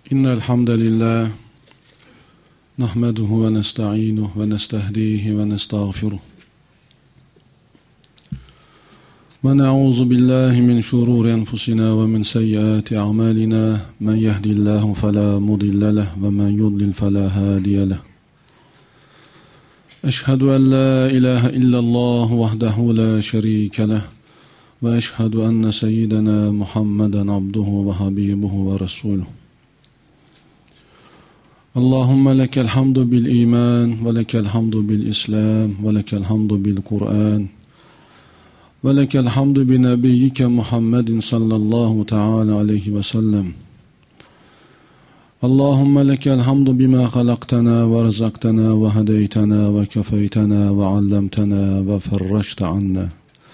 إن الحمد لله نحمده ونستعينه ونستهديه ونستغفره ونعوذ بالله من شرور أنفسنا ومن سيئات أعمالنا من يهدي الله فلا مضل له ومن يضلل فلا هادي له أشهد أن لا إله إلا الله وحده لا شريك له وأشهد أن سيدنا محمدا عبده وحبيبه ورسوله اللهم لك الحمد بالإيمان ولك الحمد بالإسلام ولك الحمد بالقرآن ولك الحمد بنبيك محمد صلى الله تعالى عليه وسلم اللهم لك الحمد بما خلقتنا ورزقتنا وهديتنا وكفيتنا وعلمتنا وفرجت عنا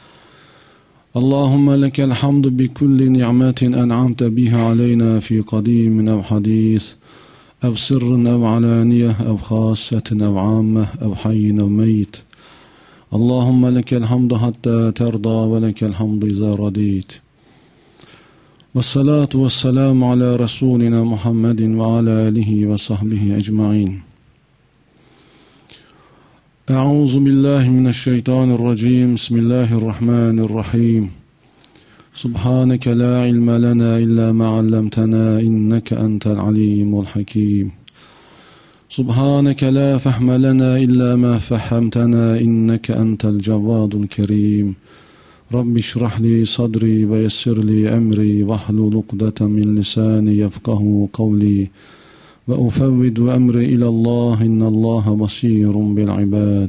اللهم لك الحمد بكل نعمة أنعمت بها علينا في قديم أو حديث أو سر أو علانية أو خاصة أو عامة أو حي أو ميت اللهم لك الحمد حتى ترضى ولك الحمد إذا رضيت والصلاة والسلام على رسولنا محمد وعلى آله وصحبه أجمعين أعوذ بالله من الشيطان الرجيم بسم الله الرحمن الرحيم سبحانك لا علم لنا إلا ما علمتنا إنك أنت العليم الحكيم سبحانك لا فهم لنا إلا ما فهمتنا إنك أنت الجواد الكريم رب اشرح لي صدري ويسر لي أمري واحلل عقدة من لساني يفقه قولي وأفوض أمري إلى الله إن الله بصير بالعباد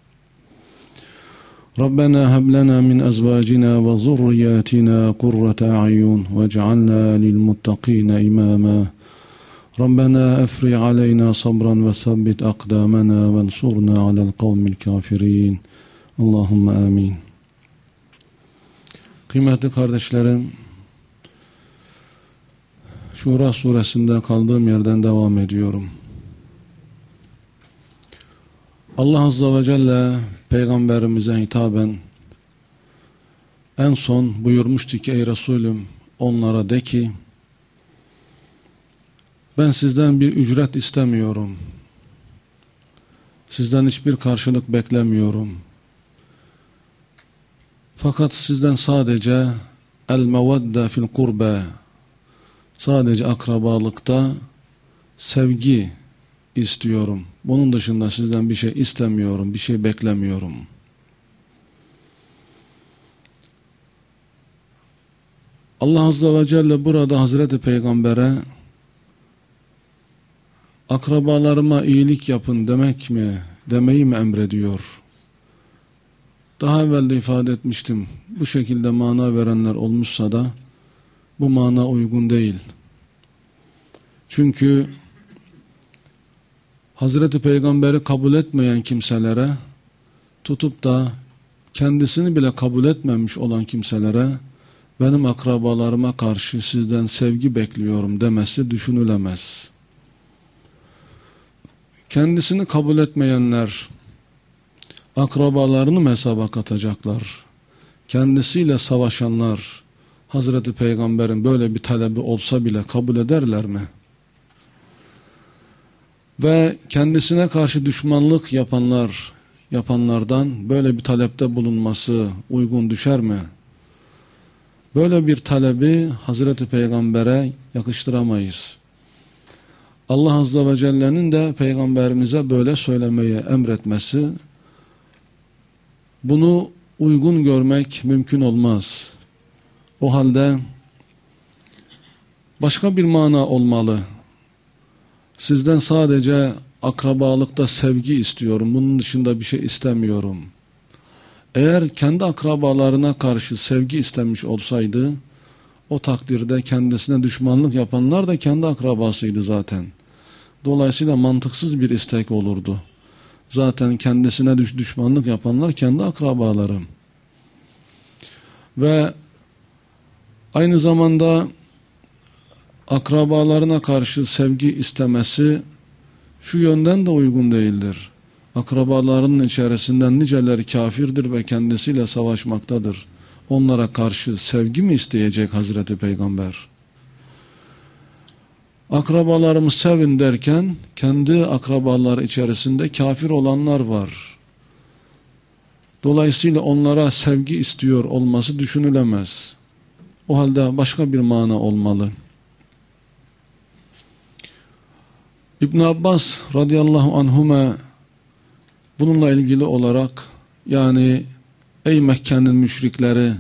ربنا هب لنا من أزواجنا وذرياتنا قرة أعين واجعلنا للمتقين إماما ربنا أفرغ علينا صبرا وثبت أقدامنا وانصرنا على القوم الكافرين اللهم آمين. Kıymetli kardeşlerim, Şura suresinde kaldığım yerden devam ediyorum. Allah Azze ve Celle Peygamberimize hitaben en son buyurmuştu ki ey Resulüm onlara de ki ben sizden bir ücret istemiyorum. Sizden hiçbir karşılık beklemiyorum. Fakat sizden sadece el-mevedde fil kurbe, sadece akrabalıkta sevgi istiyorum. Bunun dışında sizden bir şey istemiyorum, bir şey beklemiyorum. Allah Azze ve Celle burada Hazreti Peygamber'e akrabalarıma iyilik yapın demeyi mi emrediyor? Daha evvel de ifade etmiştim. Bu şekilde mana verenler olmuşsa da bu mana uygun değil. Çünkü Hazreti Peygamber'i kabul etmeyen kimselere tutup da kendisini bile kabul etmemiş olan kimselere benim akrabalarıma karşı sizden sevgi bekliyorum demesi düşünülemez. Kendisini kabul etmeyenler akrabalarını mı hesaba katacaklar? Kendisiyle savaşanlar Hazreti Peygamber'in böyle bir talebi olsa bile kabul ederler mi? Ve kendisine karşı düşmanlık yapanlardan böyle bir talepte bulunması uygun düşer mi? Böyle bir talebi Hazreti Peygamber'e yakıştıramayız. Allah Azze ve Celle'nin de Peygamberimize böyle söylemeye emretmesi, bunu uygun görmek mümkün olmaz. O halde başka bir mana olmalı. Sizden sadece akrabalıkta sevgi istiyorum, bunun dışında bir şey istemiyorum. Eğer kendi akrabalarına karşı sevgi istemiş olsaydı, o takdirde kendisine düşmanlık yapanlar da kendi akrabasıydı zaten. Dolayısıyla mantıksız bir istek olurdu. Zaten kendisine düşmanlık yapanlar kendi akrabalarım. Ve aynı zamanda akrabalarına karşı sevgi istemesi şu yönden de uygun değildir. Akrabalarının içerisinden niceleri kafirdir ve kendisiyle savaşmaktadır. Onlara karşı sevgi mi isteyecek Hazreti Peygamber? Akrabalarımı sevin derken kendi akrabaları içerisinde kafir olanlar var. Dolayısıyla onlara sevgi istiyor olması düşünülemez. O halde başka bir mana olmalı. İbn Abbas radıyallahu anhuma bununla ilgili olarak, yani ey Mekke'nin müşrikleri,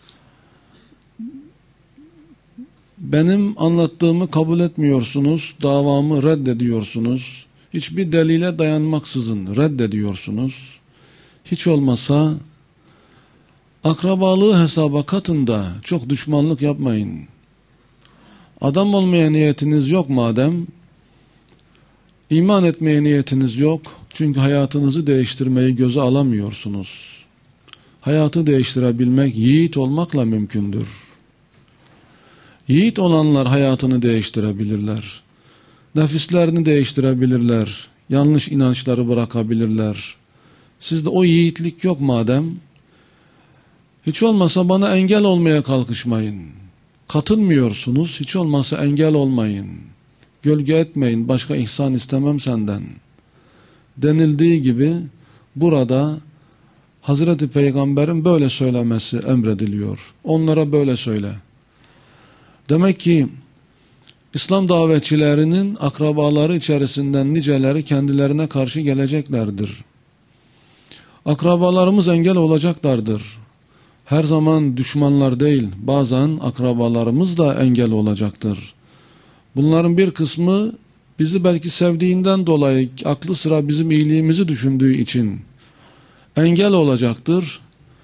benim anlattığımı kabul etmiyorsunuz, davamı reddediyorsunuz, hiçbir delile dayanmaksızın reddediyorsunuz. Hiç olmasa akrabalığı hesaba katın da çok düşmanlık yapmayın. Adam olmaya niyetiniz yok madem, iman etmeye niyetiniz yok, çünkü hayatınızı değiştirmeyi göze alamıyorsunuz. Hayatı değiştirebilmek yiğit olmakla mümkündür. Yiğit olanlar hayatını değiştirebilirler. Nefislerini değiştirebilirler. Yanlış inançları bırakabilirler. Sizde o yiğitlik yok madem, hiç olmasa bana engel olmaya kalkışmayın. Katılmıyorsunuz, hiç olmasa engel olmayın. Gölge etmeyin, başka ihsan istemem senden denildiği gibi burada Hazreti Peygamber'in böyle söylemesi emrediliyor. Onlara böyle söyle. Demek ki İslam davetçilerinin akrabaları içerisinden niceleri kendilerine karşı geleceklerdir. Akrabalarımız engel olacaklardır. Her zaman düşmanlar değil, bazen akrabalarımız da engel olacaktır. Bunların bir kısmı bizi belki sevdiğinden dolayı, aklı sıra bizim iyiliğimizi düşündüğü için engel olacaktır.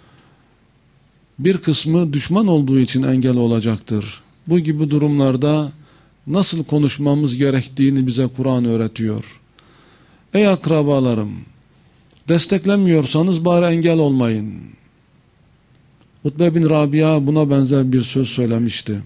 Bir kısmı düşman olduğu için engel olacaktır. Bu gibi durumlarda nasıl konuşmamız gerektiğini bize Kur'an öğretiyor. Ey akrabalarım, desteklemiyorsanız bari engel olmayın. Utbe bin Rabia buna benzer bir söz söylemişti.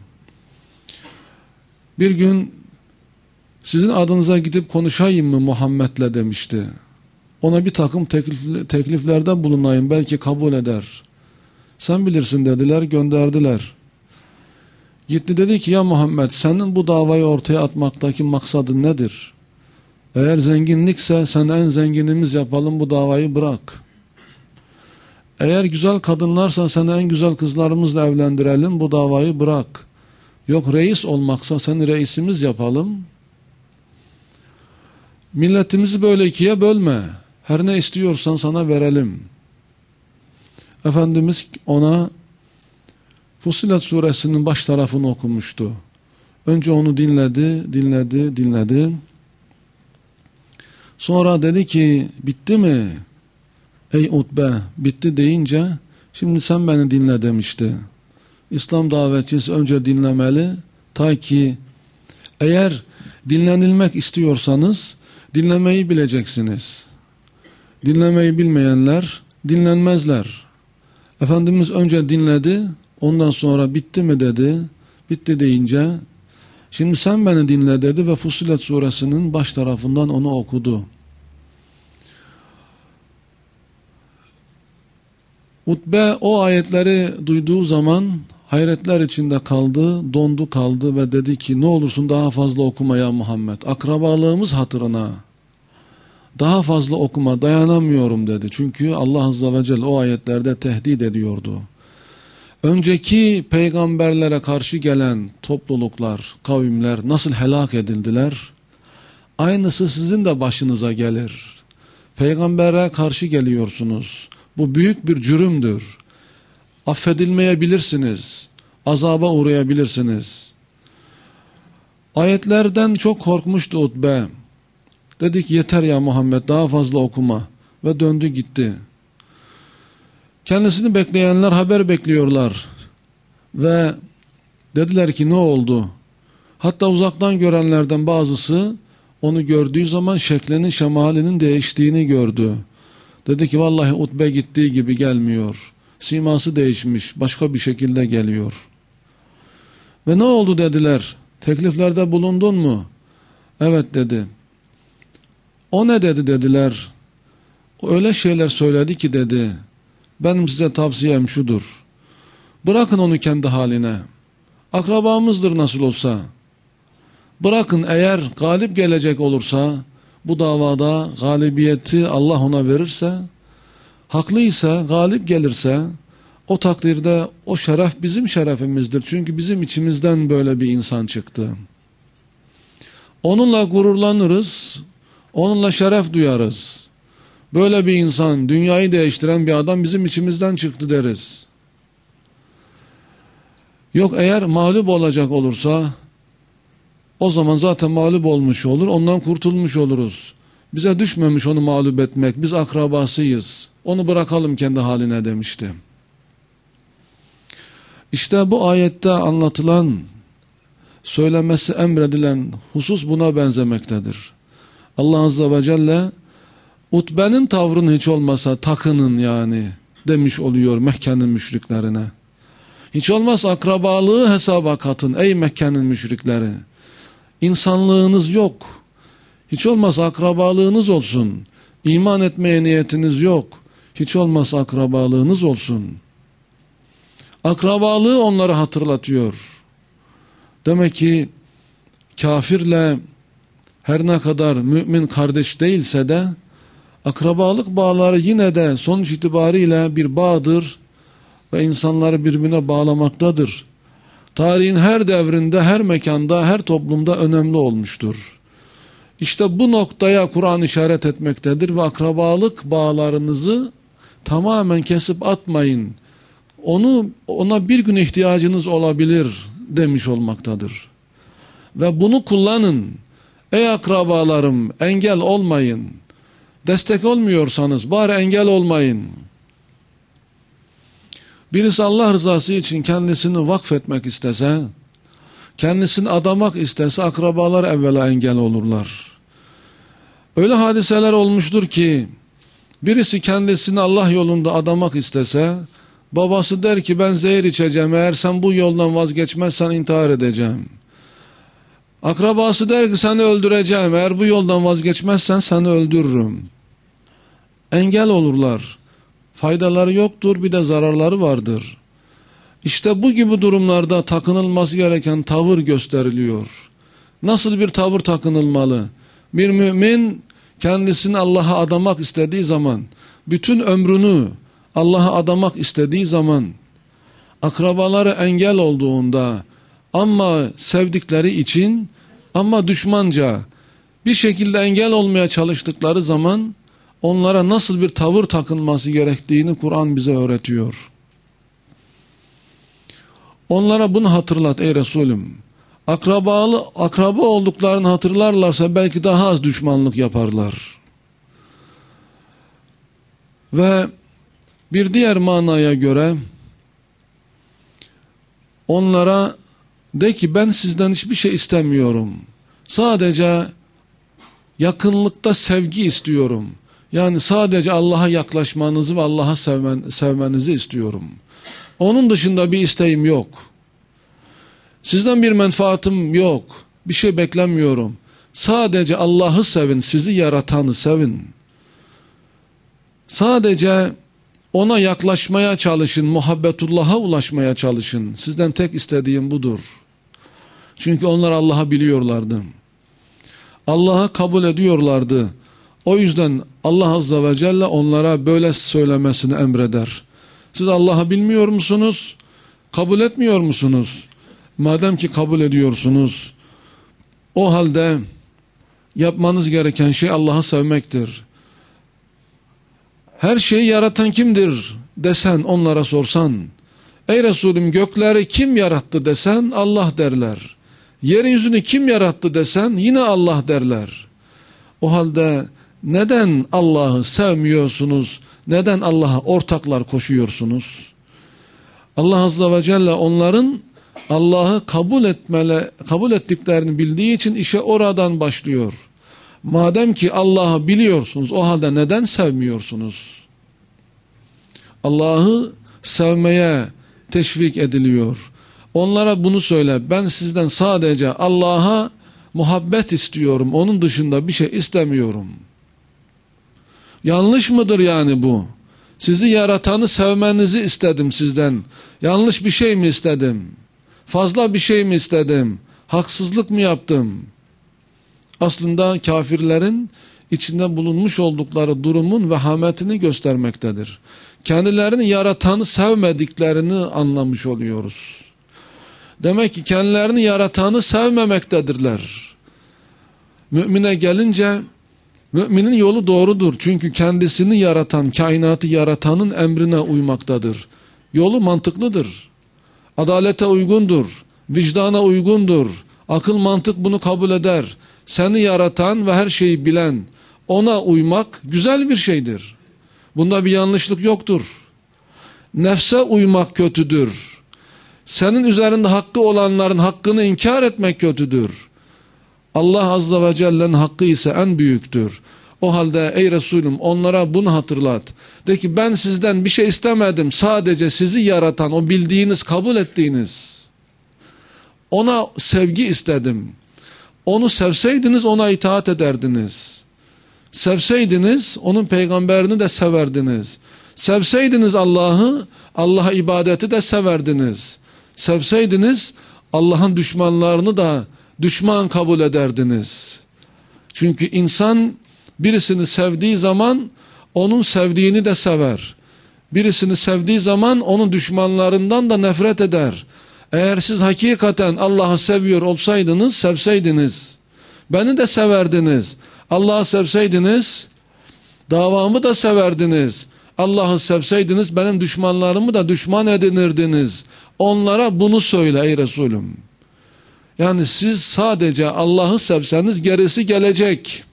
Bir gün sizin adınıza gidip konuşayım mı Muhammed'le demişti. Ona bir takım tekliflerde bulunayım, belki kabul eder. Sen bilirsin dediler, gönderdiler. Gitti dedi ki ya Muhammed, senin bu davayı ortaya atmaktaki maksadın nedir? Eğer zenginlikse sen en zenginimiz yapalım, bu davayı bırak. Eğer güzel kadınlarsa seni en güzel kızlarımızla evlendirelim, bu davayı bırak. Yok reis olmaksa seni reisimiz yapalım. Milletimizi böyle ikiye bölme. Her ne istiyorsan sana verelim. Efendimiz ona Fussilet suresinin baş tarafını okumuştu. Önce onu dinledi. Sonra dedi ki bitti mi? Ey Utbe, bitti deyince şimdi sen beni dinle demişti. İslam davetçisi önce dinlemeli, ta ki eğer dinlenilmek istiyorsanız dinlemeyi bileceksiniz. Dinlemeyi bilmeyenler dinlenmezler. Efendimiz önce dinledi, ondan sonra bitti mi dedi. Bitti deyince şimdi sen beni dinle dedi ve Fussilet suresinin baş tarafından onu okudu. Utbe o ayetleri duyduğu zaman hayretler içinde kaldı, dondu kaldı ve dedi ki ne olursun daha fazla okuma ya Muhammed. Akrabalığımız hatırına daha fazla okuma, dayanamıyorum dedi. Çünkü Allah Azze ve Celle o ayetlerde tehdit ediyordu. Önceki peygamberlere karşı gelen topluluklar, kavimler nasıl helak edildiler? Aynısı sizin de başınıza gelir. Peygambere karşı geliyorsunuz. Bu büyük bir cürümdür. Affedilmeyebilirsiniz. Azaba uğrayabilirsiniz. Ayetlerden çok korkmuştu Utbe. Dedi ki yeter ya Muhammed, daha fazla okuma. Ve döndü gitti. Kendisini bekleyenler haber bekliyorlar. Ve dediler ki ne oldu? Hatta uzaktan görenlerden bazısı onu gördüğü zaman şeklinin, şemalinin değiştiğini gördü. Dedi ki vallahi Utbe gittiği gibi gelmiyor. Siması değişmiş, başka bir şekilde geliyor. Ve ne oldu dediler. Tekliflerde bulundun mu? Evet dedi. O ne dedi dediler. O öyle şeyler söyledi ki dedi. Benim size tavsiyem şudur. Bırakın onu kendi haline. Akrabamızdır nasıl olsa. Bırakın, eğer galip gelecek olursa, bu davada galibiyeti Allah ona verirse, haklıysa, galip gelirse, o takdirde o şeref bizim şerefimizdir. Çünkü bizim içimizden böyle bir insan çıktı. Onunla gururlanırız, onunla şeref duyarız. Böyle bir insan, dünyayı değiştiren bir adam bizim içimizden çıktı deriz. Yok, eğer mağlup olacak olursa, o zaman zaten mağlup olmuş olur, ondan kurtulmuş oluruz. Bize düşmemiş onu mağlup etmek, biz akrabasıyız, onu bırakalım kendi haline demişti. İşte bu ayette anlatılan, söylemesi emredilen husus buna benzemektedir. Allah Azze ve Celle, Utbe'nin tavrını hiç olmasa takının yani demiş oluyor Mekke'nin müşriklerine. Hiç olmaz akrabalığı hesaba katın ey Mekke'nin müşrikleri. İnsanlığınız yok. Hiç olmaz akrabalığınız olsun. İman etmeye niyetiniz yok. Hiç olmaz akrabalığınız olsun. Akrabalığı onları hatırlatıyor. Demek ki kafirle her ne kadar mümin kardeş değilse de akrabalık bağları yine de sonuç itibariyle bir bağdır ve insanları birbirine bağlamaktadır. Tarihin her devrinde, her mekanda, her toplumda önemli olmuştur. İşte bu noktaya Kur'an işaret etmektedir ve akrabalık bağlarınızı tamamen kesip atmayın. Ona bir gün ihtiyacınız olabilir demiş olmaktadır. Ve bunu kullanın. Ey akrabalarım, engel olmayın. Destek olmuyorsanız bari engel olmayın. Birisi Allah rızası için kendisini vakfetmek istese, kendisini adamak istese akrabalar evvela engel olurlar. Öyle hadiseler olmuştur ki birisi kendisini Allah yolunda adamak istese, babası der ki ben zehir içeceğim, eğer sen bu yoldan vazgeçmezsen intihar edeceğim. Akrabası der ki seni öldüreceğim, eğer bu yoldan vazgeçmezsen seni öldürürüm. Engel olurlar. Faydaları yoktur, bir de zararları vardır. İşte bu gibi durumlarda takınılması gereken tavır gösteriliyor. Nasıl bir tavır takınılmalı? Bir mümin kendisini Allah'a adamak istediği zaman, bütün ömrünü Allah'a adamak istediği zaman, akrabaları engel olduğunda ama sevdikleri için ama düşmanca bir şekilde engel olmaya çalıştıkları zaman onlara nasıl bir tavır takınması gerektiğini Kur'an bize öğretiyor. Onlara bunu hatırlat ey Resulüm. Akraba olduklarını hatırlarlarsa belki daha az düşmanlık yaparlar. Ve bir diğer manaya göre onlara de ki ben sizden hiçbir şey istemiyorum. Sadece yakınlıkta sevgi istiyorum. Yani sadece Allah'a yaklaşmanızı ve Allah'a sevmenizi istiyorum. Onun dışında bir isteğim yok. Sizden bir menfaatim yok. Bir şey beklemiyorum. Sadece Allah'ı sevin, sizi yaratanı sevin. Sadece ona yaklaşmaya çalışın, muhabbetullah'a ulaşmaya çalışın. Sizden tek istediğim budur. Çünkü onlar Allah'ı biliyorlardı. Allah'ı kabul ediyorlardı. O yüzden Allah Azze ve Celle onlara böyle söylemesini emreder. Siz Allah'ı bilmiyor musunuz? Kabul etmiyor musunuz? Madem ki kabul ediyorsunuz, o halde yapmanız gereken şey Allah'ı sevmektir. Her şeyi yaratan kimdir desen, onlara sorsan, ey Resulüm gökleri kim yarattı desen Allah derler. Yeryüzünü kim yarattı desen yine Allah derler. O halde neden Allah'ı sevmiyorsunuz? Neden Allah'a ortaklar koşuyorsunuz? Allah Azze ve Celle onların Allah'ı kabul ettiklerini bildiği için işe oradan başlıyor. Madem ki Allah'ı biliyorsunuz, o halde neden sevmiyorsunuz? Allah'ı sevmeye teşvik ediliyor. Onlara bunu söyle, ben sizden sadece Allah'a muhabbet istiyorum, onun dışında bir şey istemiyorum. Yanlış mıdır yani bu? Sizi yaratanı sevmenizi istedim sizden. Yanlış bir şey mi istedim? Fazla bir şey mi istedim? Haksızlık mı yaptım? Aslında kafirlerin içinde bulunmuş oldukları durumun vehametini göstermektedir. Kendilerini yaratanı sevmediklerini anlamış oluyoruz. Demek ki kendilerini yaratanı sevmemektedirler. Mümine gelince, müminin yolu doğrudur. Çünkü kendisini yaratan, kainatı yaratanın emrine uymaktadır. Yolu mantıklıdır. Adalete uygundur. Vicdana uygundur. Akıl mantık bunu kabul eder. Seni yaratan ve her şeyi bilen ona uymak güzel bir şeydir. Bunda bir yanlışlık yoktur. Nefse uymak kötüdür. Senin üzerinde hakkı olanların hakkını inkar etmek kötüdür. Allah Azze ve Celle'nin hakkı ise en büyüktür. O halde ey Resulüm onlara bunu hatırlat. De ki ben sizden bir şey istemedim. Sadece sizi yaratan, o bildiğiniz, kabul ettiğiniz. Ona sevgi istedim. Onu sevseydiniz ona itaat ederdiniz. Sevseydiniz onun peygamberini de severdiniz. Sevseydiniz Allah'ı, Allah'a ibadeti de severdiniz. Sevseydiniz Allah'ın düşmanlarını da düşman kabul ederdiniz. Çünkü insan birisini sevdiği zaman onun sevdiğini de sever. Birisini sevdiği zaman onun düşmanlarından da nefret eder. Eğer siz hakikaten Allah'ı seviyor olsaydınız, sevseydiniz, beni de severdiniz. Allah'ı sevseydiniz, davamı da severdiniz. Allah'ı sevseydiniz, benim düşmanlarımı da düşman edinirdiniz. Onlara bunu söyle ey Resulüm. Yani siz sadece Allah'ı sevseniz gerisi gelecek.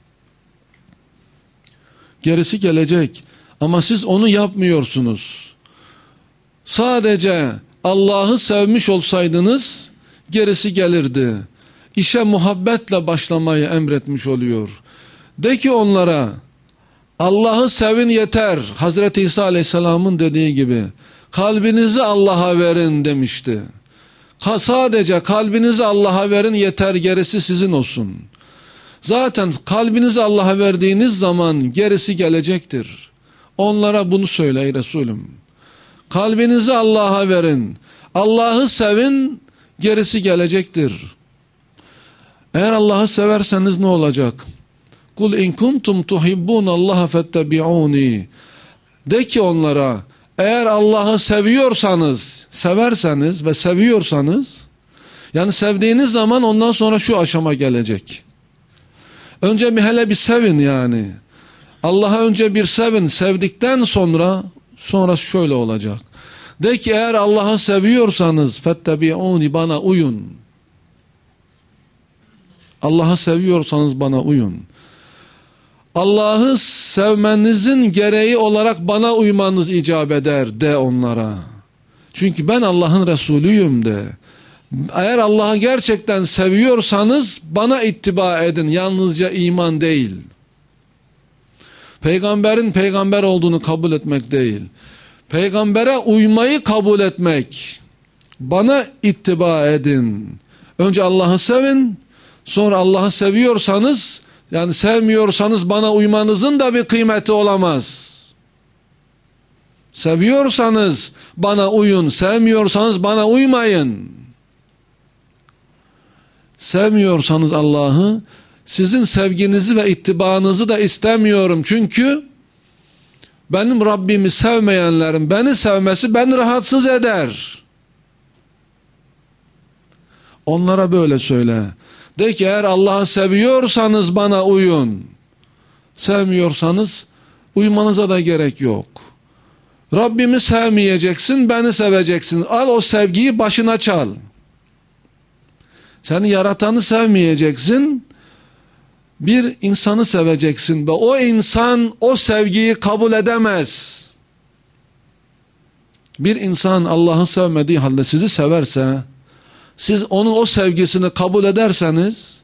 Gerisi gelecek. Ama siz onu yapmıyorsunuz. Sadece Allah'ı sevmiş olsaydınız gerisi gelirdi. İşe muhabbetle başlamayı emretmiş oluyor. De ki onlara Allah'ı sevin yeter. Hazreti İsa Aleyhisselam'ın dediği gibi kalbinizi Allah'a verin demişti. Sadece kalbinizi Allah'a verin yeter, gerisi sizin olsun. Zaten kalbinizi Allah'a verdiğiniz zaman gerisi gelecektir. Onlara bunu söyle ey Resulüm. Kalbinizi Allah'a verin. Allah'ı sevin, gerisi gelecektir. Eğer Allah'ı severseniz ne olacak? Kul in kuntum tuhibbunallaha fettabi'uni. De ki onlara, eğer Allah'ı seviyorsanız, severseniz ve seviyorsanız, yani sevdiğiniz zaman ondan sonra şu aşama gelecek. Önce bir hele bir sevin yani. Allah'a önce bir sevin. Sevdikten sonra şöyle olacak. De ki eğer Allah'ı seviyorsanız fettabi'uni, bana uyun. Allah'ı seviyorsanız bana uyun. Allah'ı sevmenizin gereği olarak bana uymanız icap eder de onlara. Çünkü ben Allah'ın Resulüyüm de. Eğer Allah'ı gerçekten seviyorsanız bana ittiba edin. Yalnızca iman değil. Peygamberin peygamber olduğunu kabul etmek değil. Peygambere uymayı kabul etmek. Bana ittiba edin. Önce Allah'ı sevin. Sonra Allah'ı seviyorsanız, yani sevmiyorsanız bana uymanızın da bir kıymeti olamaz. Seviyorsanız bana uyun. Sevmiyorsanız bana uymayın. Sevmiyorsanız Allah'ı, sizin sevginizi ve ittibanızı da istemiyorum. Çünkü benim Rabbimi sevmeyenlerin beni sevmesi beni rahatsız eder. Onlara böyle söyle. De ki eğer Allah'ı seviyorsanız bana uyun. Sevmiyorsanız uymanıza da gerek yok. Rabbimi sevmeyeceksin, beni seveceksin. Al o sevgiyi başına çal. Seni yaratanı sevmeyeceksin, bir insanı seveceksin ve o insan o sevgiyi kabul edemez. Bir insan Allah'ı sevmediği halde sizi severse, siz onun o sevgisini kabul ederseniz,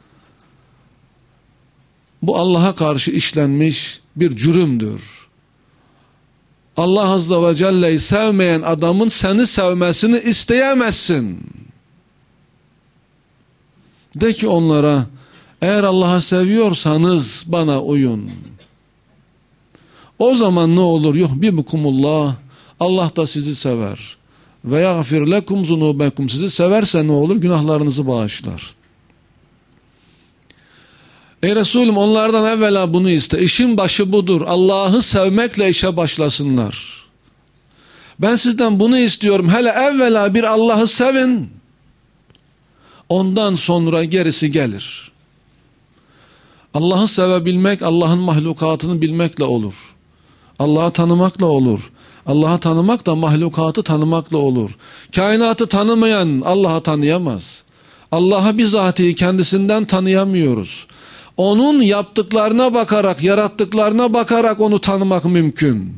bu Allah'a karşı işlenmiş bir cürümdür. Allah Azze ve Celle'yi sevmeyen adamın seni sevmesini isteyemezsin. De ki onlara, eğer Allah'ı seviyorsanız bana uyun. O zaman ne olur? Yuhibbukumullah, Allah da sizi sever. ve yagfir lekum zunubekum. Sizi severse ne olur? Günahlarınızı bağışlar. Ey Resulüm, onlardan evvela bunu iste. İşin başı budur. Allah'ı sevmekle işe başlasınlar. Ben sizden bunu istiyorum. Hele evvela bir Allah'ı sevin. Ondan sonra gerisi gelir. Allah'ı sevebilmek, Allah'ın mahlukatını bilmekle olur. Allah'ı tanımakla olur. Allah'ı tanımak da mahlukatı tanımakla olur. Kainatı tanımayan Allah'ı tanıyamaz. Allah'ı bizatihi kendisinden tanıyamıyoruz. Onun yaptıklarına bakarak, yarattıklarına bakarak onu tanımak mümkün.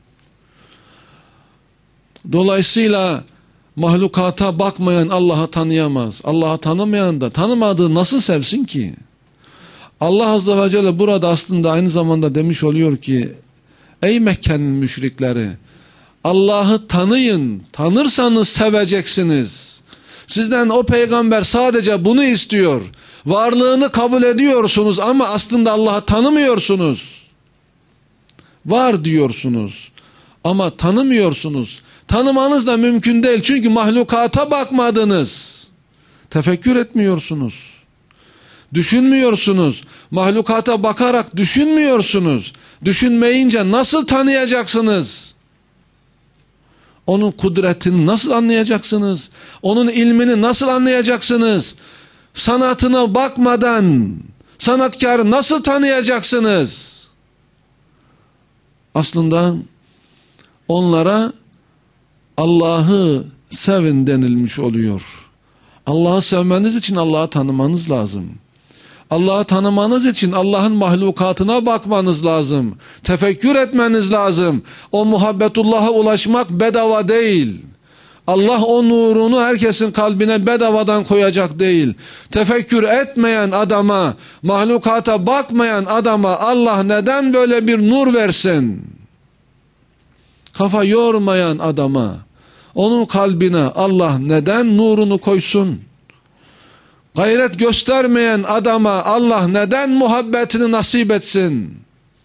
Dolayısıyla mahlukata bakmayan Allah'ı tanıyamaz. Allah'ı tanımayan da tanımadığı nasıl sevsin ki? Allah Azze ve Celle burada aslında aynı zamanda demiş oluyor ki, ey Mekke'nin müşrikleri, Allah'ı tanıyın, tanırsanız seveceksiniz. Sizden o peygamber sadece bunu istiyor. Varlığını kabul ediyorsunuz ama aslında Allah'ı tanımıyorsunuz. Var diyorsunuz ama tanımıyorsunuz. Tanımanız da mümkün değil çünkü mahlukata bakmadınız. Tefekkür etmiyorsunuz. Düşünmüyorsunuz. Mahlukata bakarak düşünmüyorsunuz. Düşünmeyince nasıl tanıyacaksınız? Onun kudretini nasıl anlayacaksınız? Onun ilmini nasıl anlayacaksınız? Sanatına bakmadan sanatkarı nasıl tanıyacaksınız? Aslında onlara Allah'ı sevin denilmiş oluyor. Allah'ı sevmeniz için Allah'ı tanımanız lazım. Allah'ı tanımanız için Allah'ın mahlukatına bakmanız lazım. Tefekkür etmeniz lazım. O muhabbetullah'a ulaşmak bedava değil. Allah o nurunu herkesin kalbine bedavadan koyacak değil. Tefekkür etmeyen adama, mahlukata bakmayan adama Allah neden böyle bir nur versin? Kafa yormayan adama, onun kalbine Allah neden nurunu koysun? Gayret göstermeyen adama Allah neden muhabbetini nasip etsin?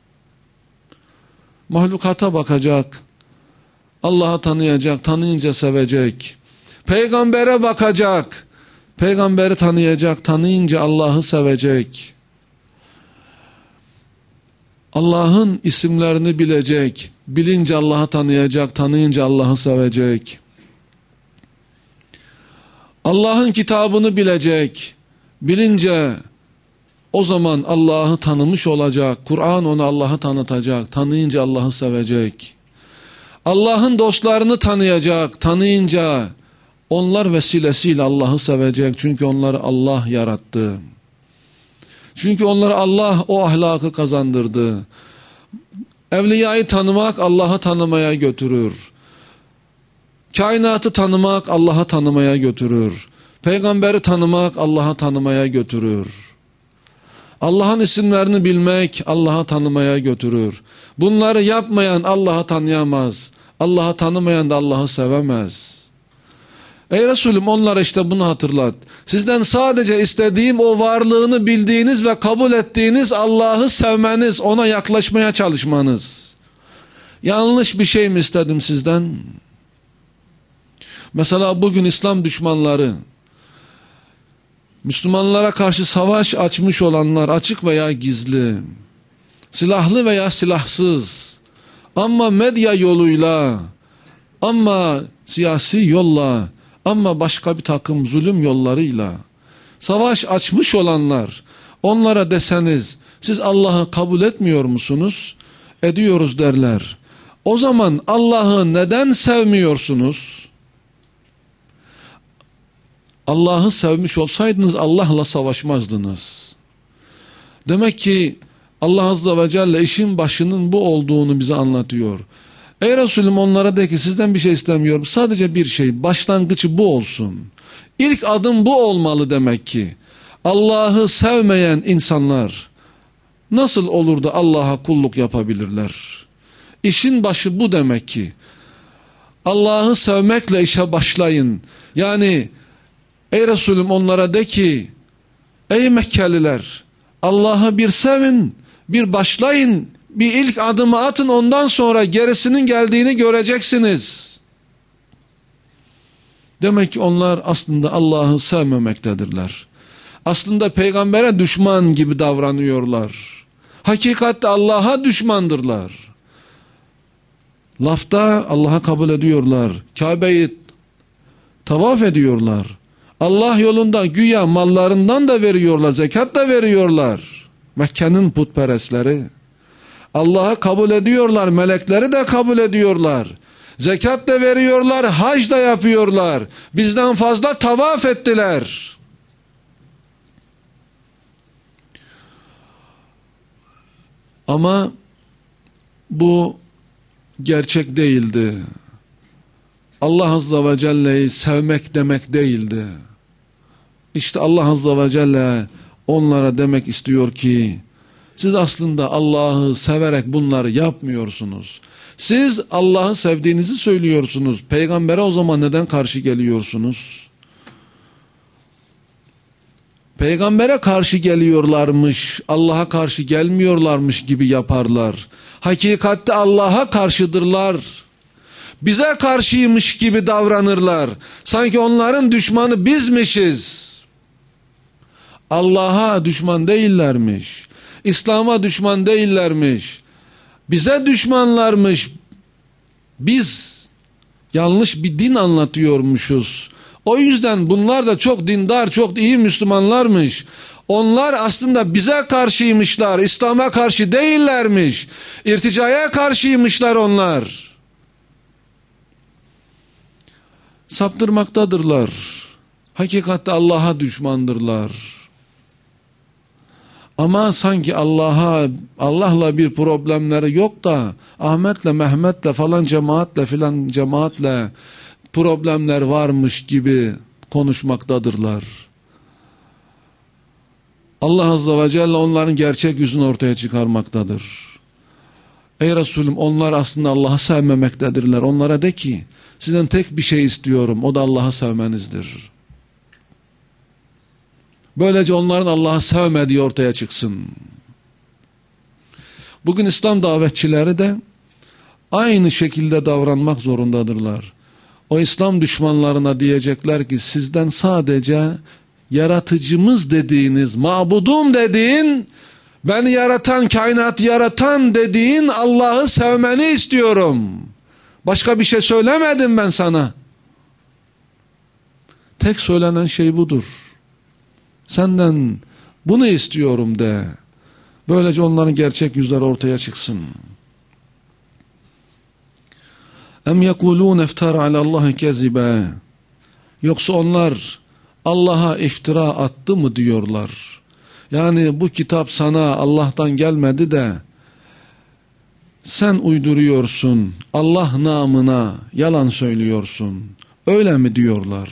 Mahlukata bakacak, Allah'ı tanıyacak, tanıyınca sevecek. Peygambere bakacak, peygamberi tanıyacak, tanıyınca Allah'ı sevecek. Allah'ın isimlerini bilecek, bilince Allah'ı tanıyacak, tanıyınca Allah'ı sevecek. Allah'ın kitabını bilecek, bilince o zaman Allah'ı tanımış olacak. Kur'an ona Allah'ı tanıtacak, tanıyınca Allah'ı sevecek. Allah'ın dostlarını tanıyacak, tanıyınca onlar vesilesiyle Allah'ı sevecek. Çünkü onları Allah yarattı. Çünkü onlara Allah o ahlakı kazandırdı. Evliyayı tanımak Allah'ı tanımaya götürür. Kainatı tanımak Allah'ı tanımaya götürür. Peygamberi tanımak Allah'ı tanımaya götürür. Allah'ın isimlerini bilmek Allah'ı tanımaya götürür. Bunları yapmayan Allah'ı tanıyamaz. Allah'ı tanımayan da Allah'ı sevemez. Ey Resulüm, onlara işte bunu hatırlat. Sizden sadece istediğim o varlığını bildiğiniz ve kabul ettiğiniz Allah'ı sevmeniz, ona yaklaşmaya çalışmanız. Yanlış bir şey mi istedim sizden? Mesela bugün İslam düşmanları, Müslümanlara karşı savaş açmış olanlar, açık veya gizli, silahlı veya silahsız, ama medya yoluyla, ama siyasi yolla, ama başka bir takım zulüm yollarıyla savaş açmış olanlar, onlara deseniz siz Allah'ı kabul etmiyor musunuz? Ediyoruz derler. O zaman Allah'ı neden sevmiyorsunuz? Allah'ı sevmiş olsaydınız Allah'la savaşmazdınız. Demek ki Allah Azze ve Celle işin başının bu olduğunu bize anlatıyor. Ey Resulüm, onlara de ki sizden bir şey istemiyorum. Sadece bir şey, başlangıcı bu olsun. İlk adım bu olmalı demek ki. Allah'ı sevmeyen insanlar nasıl olur da Allah'a kulluk yapabilirler? İşin başı bu demek ki. Allah'ı sevmekle işe başlayın. Yani ey Resulüm, onlara de ki ey Mekkeliler, Allah'ı bir sevin, bir başlayın, bir ilk adımı atın, ondan sonra gerisinin geldiğini göreceksiniz. Demek ki onlar aslında Allah'ı sevmemektedirler. Aslında peygambere düşman gibi davranıyorlar. Hakikatte Allah'a düşmandırlar. Lafta Allah'a kabul ediyorlar. Kabe'yi tavaf ediyorlar. Allah yolunda güya mallarından da veriyorlar, zekat da veriyorlar. Mekke'nin putperestleri. Allah'ı kabul ediyorlar, melekleri de kabul ediyorlar. Zekat da veriyorlar, hac da yapıyorlar. Bizden fazla tavaf ettiler. Ama bu gerçek değildi. Allah Azze ve Celle'yi sevmek demek değildi. İşte Allah Azze ve Celle onlara demek istiyor ki, siz aslında Allah'ı severek bunları yapmıyorsunuz. Siz Allah'ı sevdiğinizi söylüyorsunuz. Peygambere o zaman neden karşı geliyorsunuz? Peygambere karşı geliyorlarmış, Allah'a karşı gelmiyorlarmış gibi yaparlar. Hakikatte Allah'a karşıdırlar. Bize karşıymış gibi davranırlar. Sanki onların düşmanı bizmişiz. Allah'a düşman değillermiş. İslam'a düşman değillermiş. Bize düşmanlarmış. Biz yanlış bir din anlatıyormuşuz. O yüzden bunlar da çok dindar, çok iyi Müslümanlarmış. Onlar aslında bize karşıymışlar. İslam'a karşı değillermiş. İrticaya karşıymışlar onlar. Saptırmaktadırlar. Hakikatte Allah'a düşmandırlar. Ama sanki Allah'la bir problemleri yok da Ahmet'le, Mehmet'le falan cemaatle filan cemaatle problemler varmış gibi konuşmaktadırlar. Allah Azze ve Celle onların gerçek yüzünü ortaya çıkarmaktadır. Ey Resulüm, onlar aslında Allah'ı sevmemektedirler. Onlara de ki, sizden tek bir şey istiyorum, o da Allah'ı sevmenizdir. Böylece onların Allah'ı sevmediği ortaya çıksın. Bugün İslam davetçileri de aynı şekilde davranmak zorundadırlar. O İslam düşmanlarına diyecekler ki, sizden sadece yaratıcımız dediğiniz, mabudum dediğin, beni yaratan, kainatı yaratan dediğin Allah'ı sevmeni istiyorum. Başka bir şey söylemedim ben sana. Tek söylenen şey budur. Senden bunu istiyorum de. Böylece onların gerçek yüzleri ortaya çıksın. Em yekulun iftara alallahi kezibe. Yoksa onlar Allah'a iftira attı mı diyorlar. Yani bu kitap sana Allah'tan gelmedi de sen uyduruyorsun. Allah namına yalan söylüyorsun. Öyle mi diyorlar?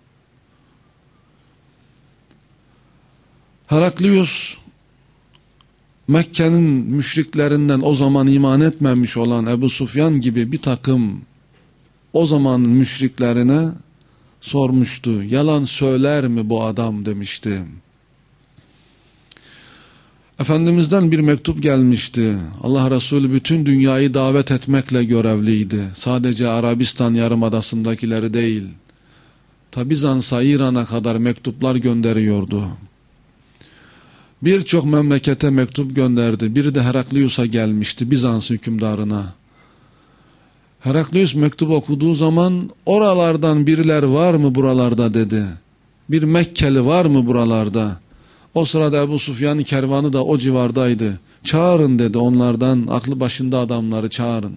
Heraklius, Mekke'nin müşriklerinden o zaman iman etmemiş olan Ebu Sufyan gibi bir takım o zamanın müşriklerine sormuştu. Yalan söyler mi bu adam demişti. Efendimiz'den bir mektup gelmişti. Allah Resulü bütün dünyayı davet etmekle görevliydi. Sadece Arabistan yarımadasındakileri değil. Ta Bizans'a, İran'a kadar mektuplar gönderiyordu. Birçok memlekete mektup gönderdi. Biri de Heraklius'a gelmişti, Bizans hükümdarına. Heraklius mektubu okuduğu zaman, oralardan biriler var mı buralarda dedi. Bir Mekkeli var mı buralarda? O sırada Ebu Sufyan'ın kervanı da o civardaydı. Çağırın dedi, onlardan aklı başında adamları çağırın.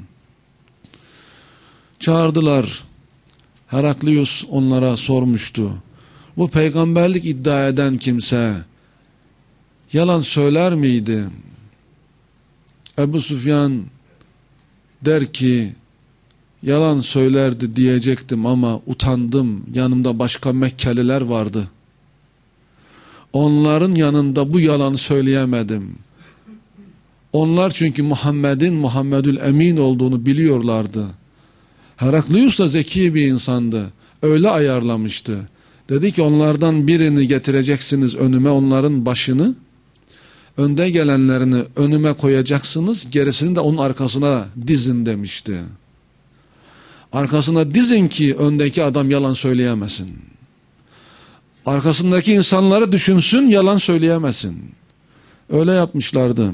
Çağırdılar. Heraklius onlara sormuştu. Bu peygamberlik iddia eden kimse yalan söyler miydi? Ebu Sufyan der ki, yalan söylerdi diyecektim ama utandım. Yanımda başka Mekkeliler vardı. Onların yanında bu yalanı söyleyemedim. Onlar çünkü Muhammedül Emin olduğunu biliyorlardı. Heraklius da zeki bir insandı. Öyle ayarlamıştı. Dedi ki, onlardan birini getireceksiniz önüme, onların başını. Önde gelenlerini önüme koyacaksınız, gerisini de onun arkasına dizin demişti. arkasına dizin ki öndeki adam yalan söyleyemesin. Arkasındaki insanları düşünsün, yalan söyleyemesin. Öyle yapmışlardı.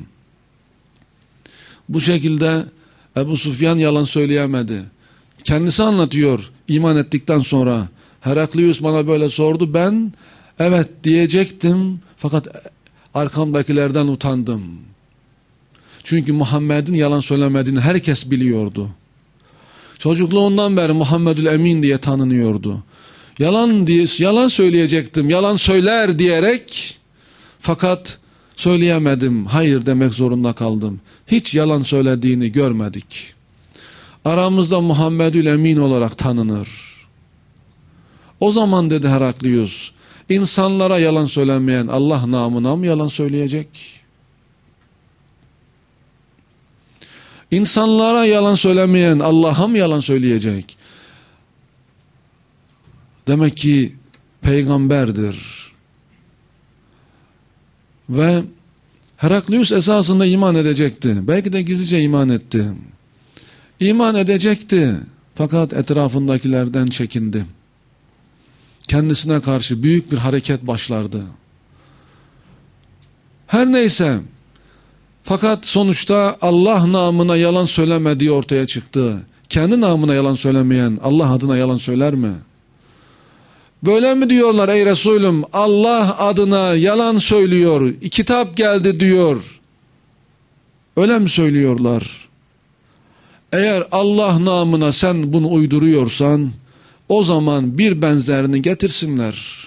Bu şekilde Ebu Süfyan yalan söyleyemedi. Kendisi anlatıyor iman ettikten sonra. Heraklius bana böyle sordu, ben evet diyecektim fakat arkamdakilerden utandım. Çünkü Muhammed'in yalan söylemediğini herkes biliyordu. Çocukluğundan beri Muhammedül Emin diye tanınıyordu. Yalan söyleyecektim, yalan söyler diyerek, fakat söyleyemedim, hayır demek zorunda kaldım. Hiç yalan söylediğini görmedik. Aramızda Muhammedül Emin olarak tanınır. O zaman dedi Heraklius, insanlara yalan söylemeyen Allah namına mı yalan söyleyecek? İnsanlara yalan söylemeyen Allah'a mı yalan söyleyecek? Demek ki peygamberdir. Ve Heraklius esasında iman edecekti. Belki de gizlice iman etti. İman edecekti. Fakat etrafındakilerden çekindi. Kendisine karşı büyük bir hareket başlardı. Her neyse. Fakat sonuçta Allah namına yalan söylemediği ortaya çıktı. Kendi namına yalan söylemeyen Allah adına yalan söyler mi? Böyle mi diyorlar ey Resulüm? Allah adına yalan söylüyor. Kitap geldi diyor. Öyle mi söylüyorlar? Eğer Allah namına sen bunu uyduruyorsan o zaman bir benzerini getirsinler.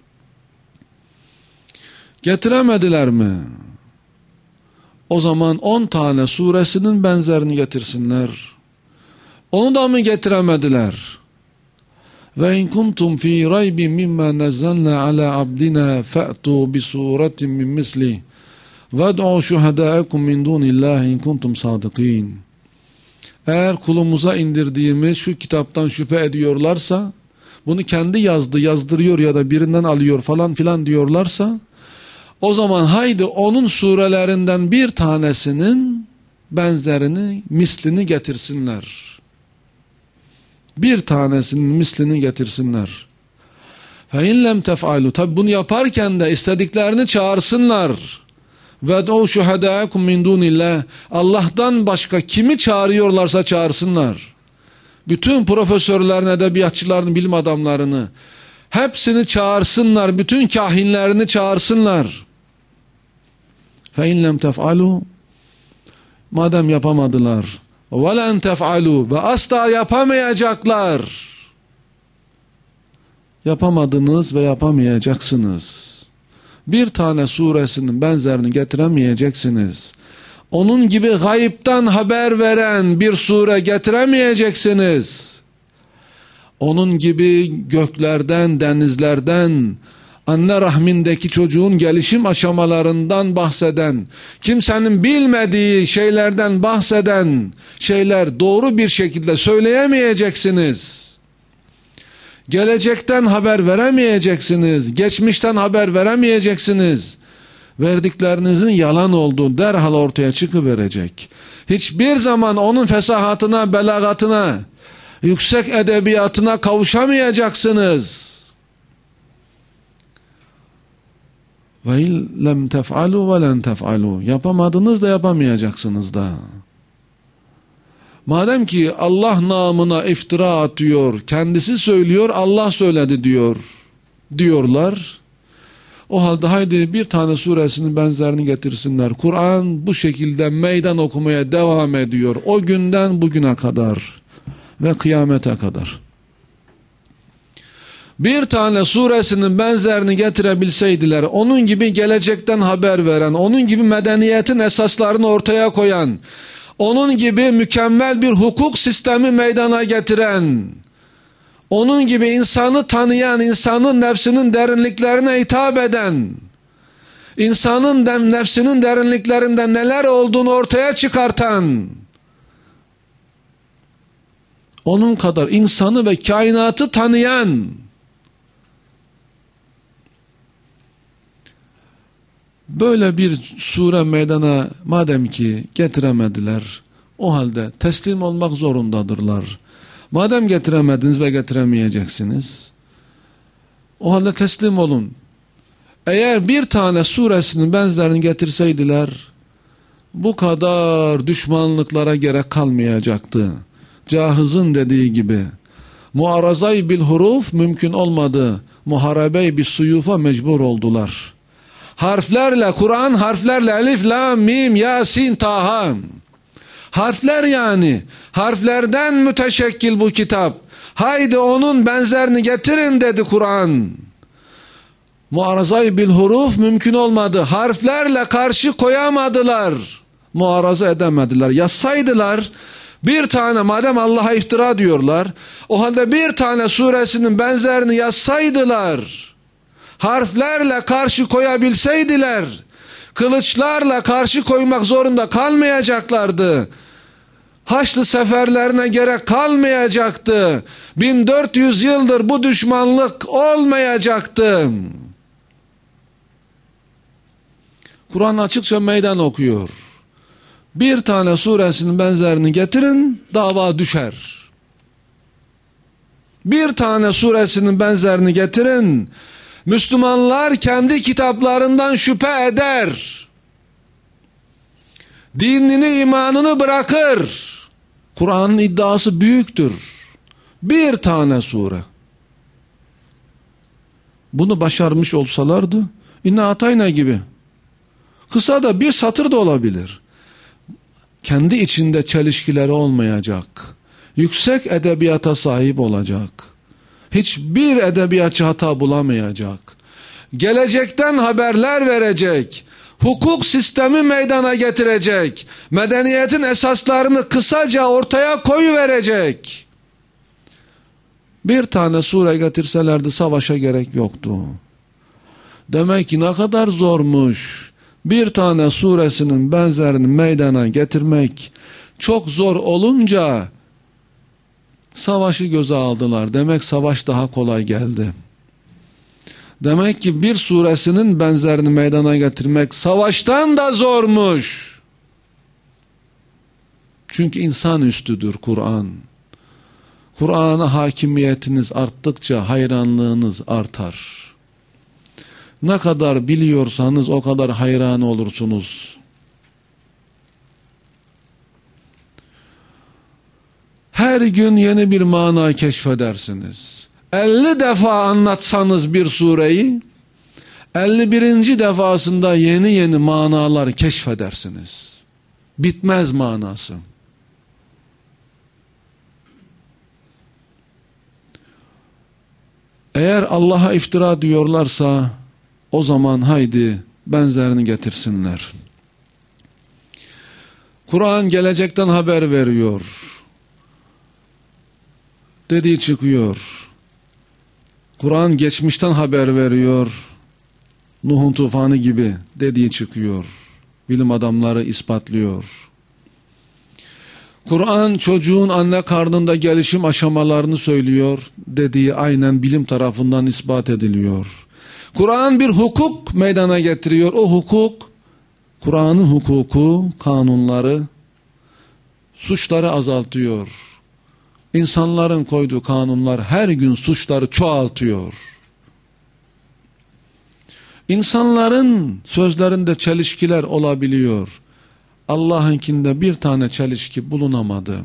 Getiremediler mi? O zaman 10 tane suresinin benzerini getirsinler. Onu da mı getiremediler? Ve in kuntum fi raybin mimma nazzalna ala abdina fa'tu bi suratin min misli ve'd'u şuhada'akum min dunillahi in kuntum sadikin. Eğer kulumuza indirdiğimiz şu kitaptan şüphe ediyorlarsa, bunu kendi yazdırıyor ya da birinden alıyor falan filan diyorlarsa, o zaman haydi onun surelerinden bir tanesinin benzerini, mislini getirsinler. Bir tanesinin mislini getirsinler. فَاِنْ لَمْ تَفْعَلُوا Tabi bunu yaparken de istediklerini çağırsınlar. وَدْعُوا شُهَدَاءَكُمْ مِنْ دُونِ اللّٰهِ Allah'tan başka kimi çağırıyorlarsa çağırsınlar. Bütün profesörlerin, edebiyatçıların, bilim adamlarını hepsini çağırsınlar. Bütün kahinlerini çağırsınlar. فَاِنْ لَمْ تَفْعَلُوا Madem yapamadılar. وَلَنْ تَفْعَلُوا Ve asla yapamayacaklar. Yapamadınız ve yapamayacaksınız. Bir tane suresinin benzerini getiremeyeceksiniz. Onun gibi gayipten haber veren bir sure getiremeyeceksiniz. Onun gibi göklerden, denizlerden, anne rahmindeki çocuğun gelişim aşamalarından bahseden, kimsenin bilmediği şeylerden bahseden şeyler doğru bir şekilde söyleyemeyeceksiniz. Gelecekten haber veremeyeceksiniz. Geçmişten haber veremeyeceksiniz. Verdiklerinizin yalan olduğu derhal ortaya çıkıverecek. Hiçbir zaman onun fesahatına, belagatına, yüksek edebiyatına kavuşamayacaksınız. Ve lem tef'alu ve len tef'alu Yapamadınız da yapamayacaksınız da. Madem ki Allah namına iftira atıyor, kendisi söylüyor, Allah söyledi diyorlar. O halde haydi bir tane suresinin benzerini getirsinler. Kur'an bu şekilde meydan okumaya devam ediyor. O günden bugüne kadar ve kıyamete kadar. Bir tane suresinin benzerini getirebilseydiler, onun gibi gelecekten haber veren, onun gibi medeniyetin esaslarını ortaya koyan, onun gibi mükemmel bir hukuk sistemi meydana getiren, onun gibi insanı tanıyan, insanın nefsinin derinliklerine hitap eden, insanın nefsinin derinliklerinde neler olduğunu ortaya çıkartan, onun kadar insanı ve kainatı tanıyan, böyle bir sure meydana madem ki getiremediler, o halde teslim olmak zorundadırlar. Madem getiremediniz ve getiremeyeceksiniz, o halde teslim olun. Eğer bir tane suresinin benzerini getirseydiler, bu kadar düşmanlıklara gerek kalmayacaktı. Cahız'ın dediği gibi, muarazay bil huruf mümkün olmadı. Muharebey bis suyufa mecbur oldular. Harflerle, Kur'an harflerle, elif, lam, mim, yasin, taha. Harfler yani. Harflerden müteşekkil bu kitap. Haydi onun benzerini getirin dedi Kur'an. Muarazay bil huruf mümkün olmadı. Harflerle karşı koyamadılar. Muaraza edemediler. Yazsaydılar bir tane, madem Allah'a iftira diyorlar, o halde bir tane suresinin benzerini yazsaydılar, harflerle karşı koyabilseydiler, kılıçlarla karşı koymak zorunda kalmayacaklardı. Haçlı seferlerine gerek kalmayacaktı. 1400 yıldır bu düşmanlık olmayacaktı. Kur'an açıkça meydan okuyor. Bir tane suresinin benzerini getirin, dava düşer. Bir tane suresinin benzerini getirin, Müslümanlar kendi kitaplarından şüphe eder. Dinini, imanını bırakır. Kur'an'ın iddiası büyüktür. Bir tane sure. Bunu başarmış olsalardı, İnna Atayna gibi, kısa da bir satır da olabilir. Kendi içinde çelişkileri olmayacak. Yüksek edebiyata sahip olacak. Hiçbir edebiyatçı hata bulamayacak. Gelecekten haberler verecek. Hukuk sistemi meydana getirecek. Medeniyetin esaslarını kısaca ortaya koyuverecek. Bir tane sure getirselerdi savaşa gerek yoktu. Demek ki ne kadar zormuş. Bir tane suresinin benzerini meydana getirmek çok zor olunca savaşı göze aldılar. Demek savaş daha kolay geldi. Demek ki bir suresinin benzerini meydana getirmek savaştan da zormuş. Çünkü insan üstüdür Kur'an. Kur'an'a hakimiyetiniz arttıkça hayranlığınız artar. Ne kadar biliyorsanız o kadar hayran olursunuz. Her gün yeni bir mana keşfedersiniz. 50 defa anlatsanız bir sureyi, 51. defasında yeni manalar keşfedersiniz. Bitmez manası. Eğer Allah'a iftira diyorlarsa, o zaman haydi benzerini getirsinler. Kur'an gelecekten haber veriyor. Dediği çıkıyor. Kur'an geçmişten haber veriyor. Nuh'un tufanı gibi dediği çıkıyor. Bilim adamları ispatlıyor. Kur'an çocuğun anne karnında gelişim aşamalarını söylüyor. Dediği aynen bilim tarafından ispat ediliyor. Kur'an bir hukuk meydana getiriyor. O hukuk, Kur'an'ın hukuku, kanunları, suçları azaltıyor. İnsanların koyduğu kanunlar her gün suçları çoğaltıyor. İnsanların sözlerinde çelişkiler olabiliyor. Allah'ınkinde bir tane çelişki bulunamadı.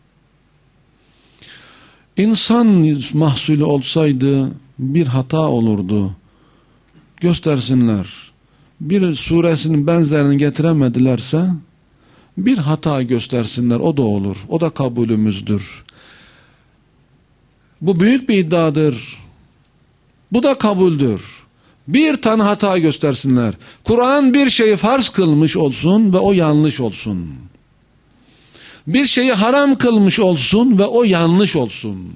İnsan mahsulü olsaydı bir hata olurdu. Göstersinler. Bir suresinin benzerini getiremedilerse bir hata göstersinler, o da olur. O da kabulümüzdür. Bu büyük bir iddiadır. Bu da kabuldür. Bir tane hata göstersinler. Kur'an bir şeyi farz kılmış olsun ve o yanlış olsun. Bir şeyi haram kılmış olsun ve o yanlış olsun.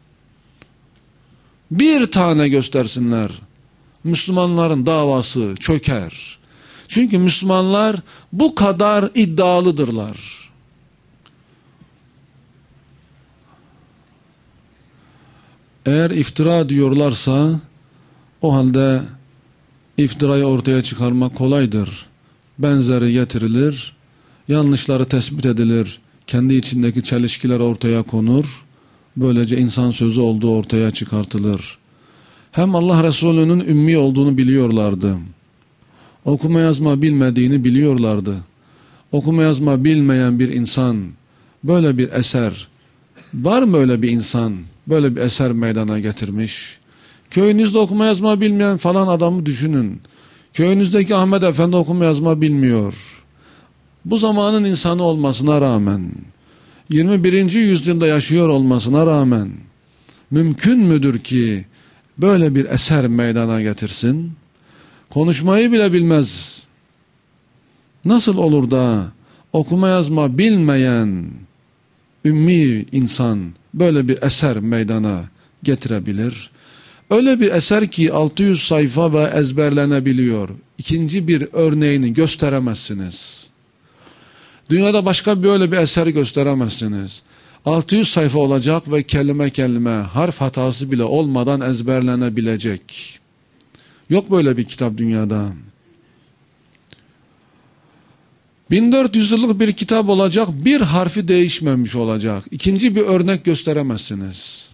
Bir tane göstersinler. Müslümanların davası çöker. Çünkü Müslümanlar bu kadar iddialıdırlar. Eğer iftira diyorlarsa o halde iftirayı ortaya çıkarmak kolaydır. Benzeri getirilir, yanlışları tespit edilir, kendi içindeki çelişkiler ortaya konur. Böylece insan sözü olduğu ortaya çıkartılır. Hem Allah Resulü'nün ümmi olduğunu biliyorlardı. Okuma yazma bilmediğini biliyorlardı. Okuma yazma bilmeyen bir insan, böyle bir eser, var mı öyle bir insan, böyle bir eser meydana getirmiş? Köyünüzde okuma yazma bilmeyen falan adamı düşünün. Köyünüzdeki Ahmet Efendi okuma yazma bilmiyor. Bu zamanın insanı olmasına rağmen, 21. yüzyılda yaşıyor olmasına rağmen, mümkün müdür ki böyle bir eser meydana getirsin? Konuşmayı bile bilmez. Nasıl olur da okuma yazma bilmeyen ümmi insan böyle bir eser meydana getirebilir? Öyle bir eser ki 600 sayfa ve ezberlenebiliyor. İkinci bir örneğini gösteremezsiniz. Dünyada başka böyle bir eser gösteremezsiniz. 600 sayfa olacak ve kelime kelime, harf hatası bile olmadan ezberlenebilecek. Yok böyle bir kitap dünyada. 1400 yıllık bir kitap olacak, bir harfi değişmemiş olacak. İkinci bir örnek gösteremezsiniz.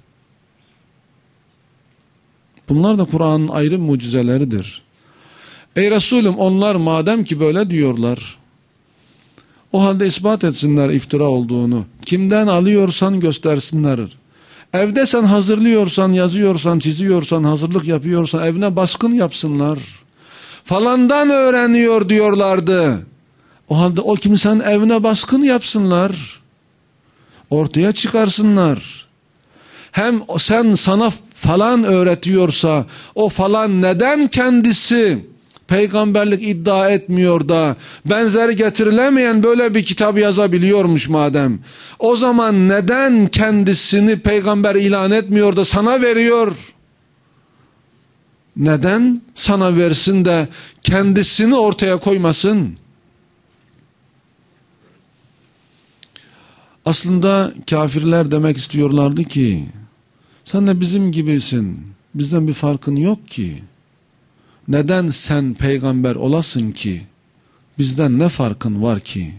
Bunlar da Kur'an'ın ayrı mucizeleridir. Ey Resulüm, onlar madem ki böyle diyorlar, o halde ispat etsinler iftira olduğunu. Kimden alıyorsan göstersinler. Evde sen hazırlıyorsan, yazıyorsan, çiziyorsan, hazırlık yapıyorsan evine baskın yapsınlar. Falandan öğreniyor diyorlardı. O halde o kimsenin evine baskın yapsınlar. Ortaya çıkarsınlar. Hem sana falan öğretiyorsa o falan neden kendisi peygamberlik iddia etmiyor da benzeri getirilemeyen böyle bir kitap yazabiliyormuş madem? O zaman neden kendisini peygamber ilan etmiyor da sana veriyor? Neden sana versin de kendisini ortaya koymasın? Aslında kafirler demek istiyorlardı ki sen de bizim gibisin, bizden bir farkın yok ki. Neden sen peygamber olasın ki? Bizden ne farkın var ki?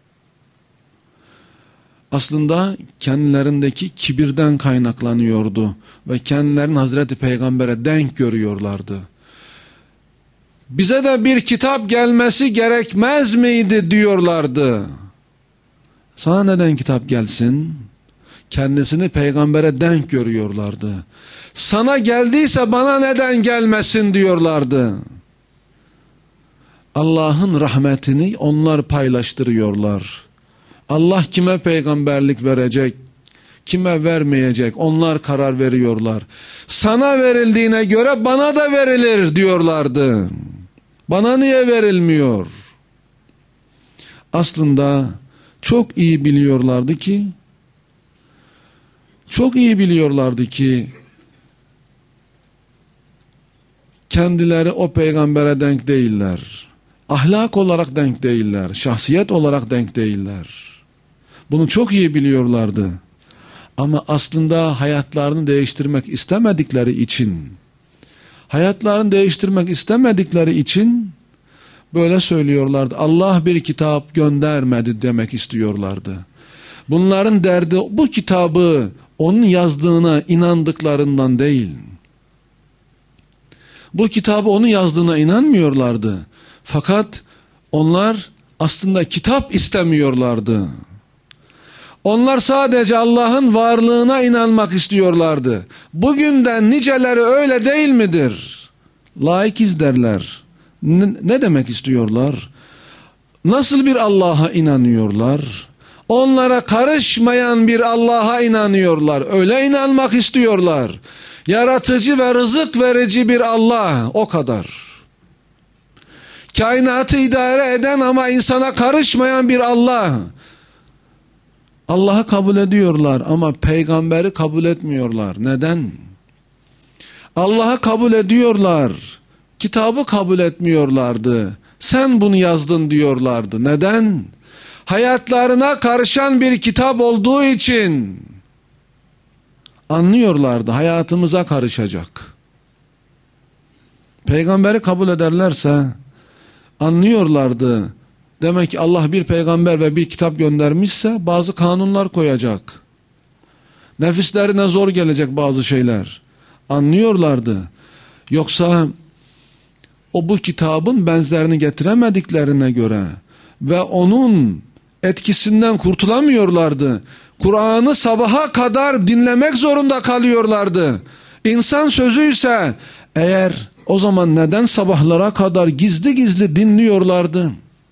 Aslında kendilerindeki kibirden kaynaklanıyordu ve kendilerini Hazreti Peygamber'e denk görüyorlardı. Bize de bir kitap gelmesi gerekmez miydi diyorlardı. Sana neden kitap gelsin? Kendisini peygambere denk görüyorlardı. Sana geldiyse bana neden gelmesin diyorlardı. Allah'ın rahmetini onlar paylaştırıyorlar. Allah kime peygamberlik verecek, kime vermeyecek onlar karar veriyorlar. Sana verildiğine göre bana da verilir diyorlardı. Bana niye verilmiyor? Aslında çok iyi biliyorlardı ki kendileri o peygambere denk değiller. Ahlak olarak denk değiller. Şahsiyet olarak denk değiller. Bunu çok iyi biliyorlardı. Ama aslında hayatlarını değiştirmek istemedikleri için böyle söylüyorlardı. Allah bir kitap göndermedi demek istiyorlardı. Bunların derdi bu kitabı onun yazdığına inandıklarından değil. Bu kitabı onun yazdığına inanmıyorlardı. Fakat onlar aslında kitap istemiyorlardı. Onlar sadece Allah'ın varlığına inanmak istiyorlardı. Bugünden niceleri öyle değil midir? Laikiz derler. Ne demek istiyorlar? Nasıl bir Allah'a inanıyorlar? Onlara karışmayan bir Allah'a inanıyorlar. Öyle inanmak istiyorlar. Yaratıcı ve rızık verici bir Allah, o kadar. Kainatı idare eden ama insana karışmayan bir Allah. Allah'ı kabul ediyorlar ama peygamberi kabul etmiyorlar. Neden? Allah'ı kabul ediyorlar. Kitabı kabul etmiyorlardı. Sen bunu yazdın diyorlardı. Neden? Hayatlarına karışan bir kitap olduğu için anlıyorlardı. Hayatımıza karışacak. Peygamberi kabul ederlerse anlıyorlardı. Demek ki Allah bir peygamber ve bir kitap göndermişse bazı kanunlar koyacak. Nefislerine zor gelecek bazı şeyler. Anlıyorlardı. Yoksa bu kitabın benzerini getiremediklerine göre ve onun etkisinden kurtulamıyorlardı. Kur'an'ı sabaha kadar dinlemek zorunda kalıyorlardı. İnsan sözüyse eğer, o zaman neden sabahlara kadar gizli gizli dinliyorlardı?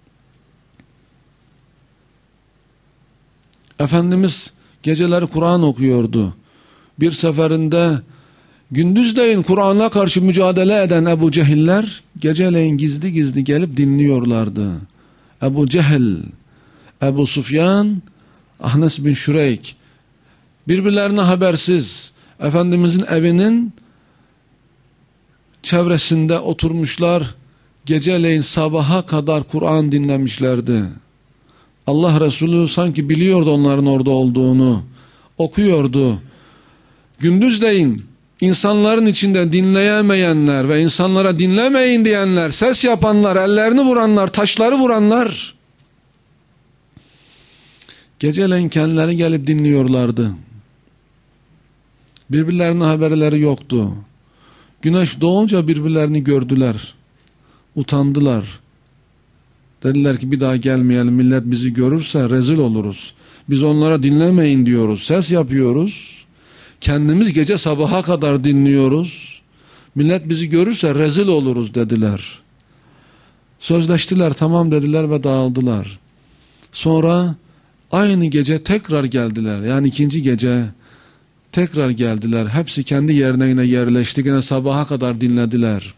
Efendimiz geceleri Kur'an okuyordu. Bir seferinde gündüzleyin Kur'an'a karşı mücadele eden Ebu Cehiller geceleyin gizli gizli gelip dinliyorlardı. Ebu Cehil, Ebu Sufyan, Ahnes bin Şureyk birbirlerine habersiz Efendimizin evinin çevresinde oturmuşlar, geceleyin sabaha kadar Kur'an dinlemişlerdi. Allah Resulü sanki biliyordu onların orada olduğunu, okuyordu. Gündüzleyin insanların içinde dinleyemeyenler ve insanlara dinlemeyin diyenler, ses yapanlar, ellerini vuranlar, taşları vuranlar, geceleyin kendileri gelip dinliyorlardı. Birbirlerine haberleri yoktu. Güneş doğunca birbirlerini gördüler. Utandılar. Dediler ki bir daha gelmeyelim, millet bizi görürse rezil oluruz. Biz onlara dinlemeyin diyoruz, ses yapıyoruz. Kendimiz gece sabaha kadar dinliyoruz. Millet bizi görürse rezil oluruz dediler. Sözleştiler, tamam dediler ve dağıldılar. Sonra aynı gece tekrar geldiler. Yani ikinci gece tekrar geldiler. Hepsi kendi yerine yine yerleşti. Yine sabaha kadar dinlediler.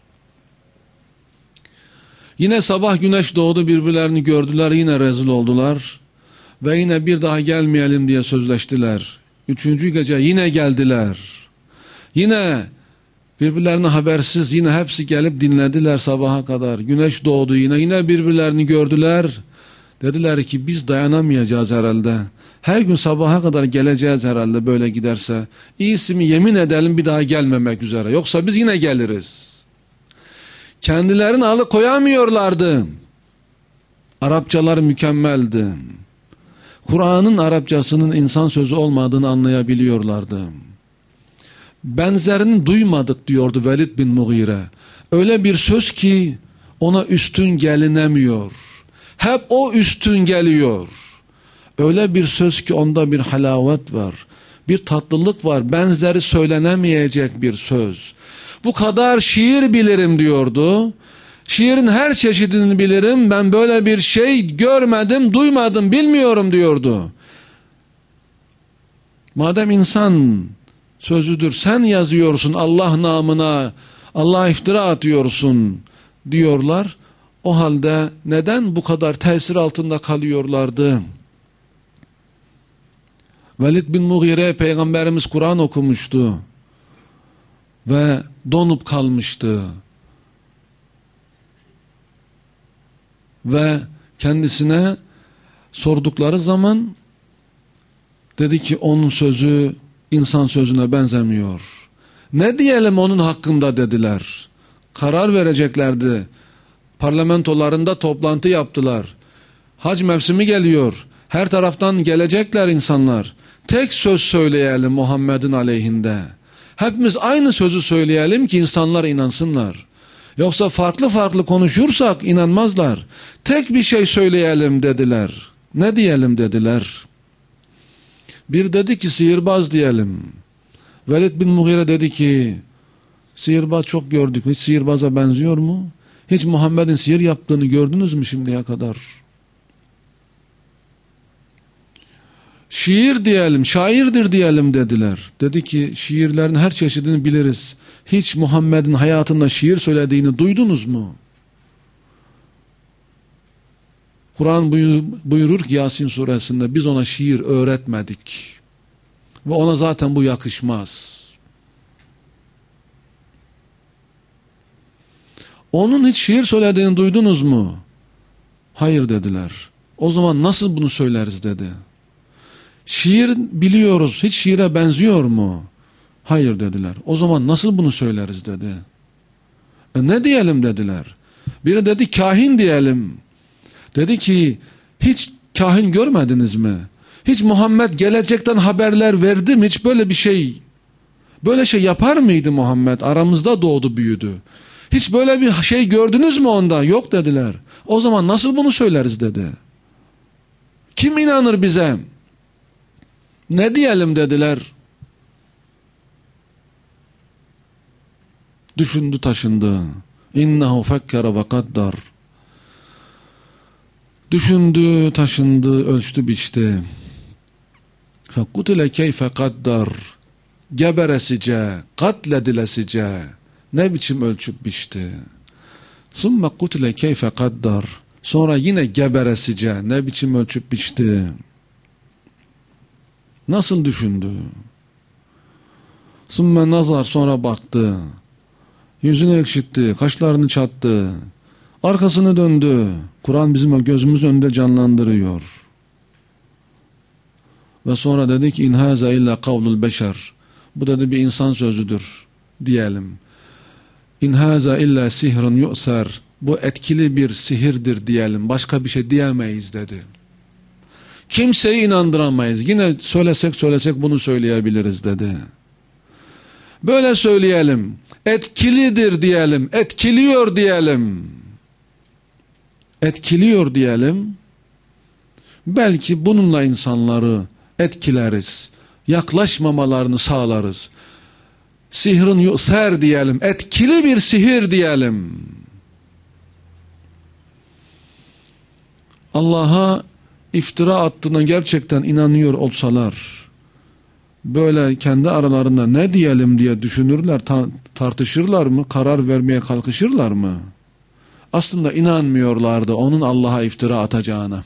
Yine sabah güneş doğdu, birbirlerini gördüler, yine rezil oldular. Ve yine bir daha gelmeyelim diye sözleştiler. Üçüncü gece yine geldiler. Yine birbirlerine habersiz, yine hepsi gelip dinlediler sabaha kadar. Güneş doğdu yine birbirlerini gördüler. Dediler ki biz dayanamayacağız herhalde. Her gün sabaha kadar geleceğiz herhalde böyle giderse. İyisi mi yemin edelim bir daha gelmemek üzere. Yoksa biz yine geliriz. Kendilerini alıkoyamıyorlardı. Arapçalar mükemmeldi. Kur'an'ın Arapçasının insan sözü olmadığını anlayabiliyorlardı. Benzerini duymadık diyordu Velid bin Mughire. Öyle bir söz ki ona üstün gelinemiyor. Hep o üstün geliyor. Öyle bir söz ki onda bir halavet var. Bir tatlılık var. Benzeri söylenemeyecek bir söz. Bu kadar şiir bilirim diyordu. Şiirin her çeşidini bilirim. Ben böyle bir şey görmedim, duymadım, bilmiyorum diyordu. Madem insan sözüdür, sen yazıyorsun Allah namına, Allah'a iftira atıyorsun diyorlar. O halde neden bu kadar tesir altında kalıyorlardı? Velid bin Mughire Peygamberimiz Kur'an okumuştu ve donup kalmıştı. Ve kendisine sordukları zaman dedi ki onun sözü insan sözüne benzemiyor. Ne diyelim onun hakkında dediler. Karar vereceklerdi. Parlamentolarında toplantı yaptılar. Hac mevsimi geliyor. Her taraftan gelecekler insanlar. Tek söz söyleyelim Muhammed'in aleyhinde. Hepimiz aynı sözü söyleyelim ki insanlar inansınlar. Yoksa farklı farklı konuşursak inanmazlar. Tek bir şey söyleyelim dediler. Ne diyelim dediler. Bir dedi ki sihirbaz diyelim. Velid bin Mughire dedi ki sihirbaz çok gördük. Hiç sihirbaza benziyor mu? Hiç Muhammed'in sihir yaptığını gördünüz mü şimdiye kadar? Şiir diyelim, şairdir diyelim dediler. Dedi ki şiirlerin her çeşidini biliriz. Hiç Muhammed'in hayatında şiir söylediğini duydunuz mu? Kur'an buyurur ki Yasin suresinde biz ona şiir öğretmedik. Ve ona zaten bu yakışmaz. Onun hiç şiir söylediğini duydunuz mu? Hayır dediler. O zaman nasıl bunu söyleriz dedi. Şiir biliyoruz. Hiç şiire benziyor mu? Hayır dediler. O zaman nasıl bunu söyleriz dedi. Ne diyelim dediler. Biri dedi kahin diyelim. Dedi ki hiç kahin görmediniz mi? Hiç Muhammed gelecekten haberler verdi mi? Hiç böyle şey yapar mıydı Muhammed? Aramızda doğdu, büyüdü. Hiç böyle bir şey gördünüz mü onda? Yok dediler. O zaman nasıl bunu söyleriz dedi. Kim inanır bize? Ne diyelim dediler. Düşündü taşındı. İnnehu fekkere ve kaddar. Düşündü taşındı, ölçtü biçti. Fekutile keyfe kaddar. Geberesice, katledilesice ne biçim ölçüp biçti. Sümme kutile keyfe kaddar. Sonra yine geberesice ne biçim ölçüp biçti. Nasıl düşündü? Sümme nazar, sonra baktı. Yüzünü ekşitti, kaşlarını çattı. Arkasını döndü. Kur'an bizim gözümüzün önünde canlandırıyor. Ve sonra dedi ki, in haza illa kavlul beşer. Bu dedi bir insan sözüdür diyelim. İn haza illa sihrun yu'ser. Bu etkili bir sihirdir diyelim. Başka bir şey diyemeyiz dedi. Kimseyi inandıramayız. Yine söylesek bunu söyleyebiliriz dedi. Böyle söyleyelim. Etkilidir diyelim. Etkiliyor diyelim. Etkiliyor diyelim. Belki bununla insanları etkileriz. Yaklaşmamalarını sağlarız. Sihrun yu'ser diyelim. Etkili bir sihir diyelim. Allah'a iftira attığına gerçekten inanıyor olsalar, böyle kendi aralarında ne diyelim diye düşünürler, tartışırlar mı? Karar vermeye kalkışırlar mı? Aslında inanmıyorlardı onun Allah'a iftira atacağına.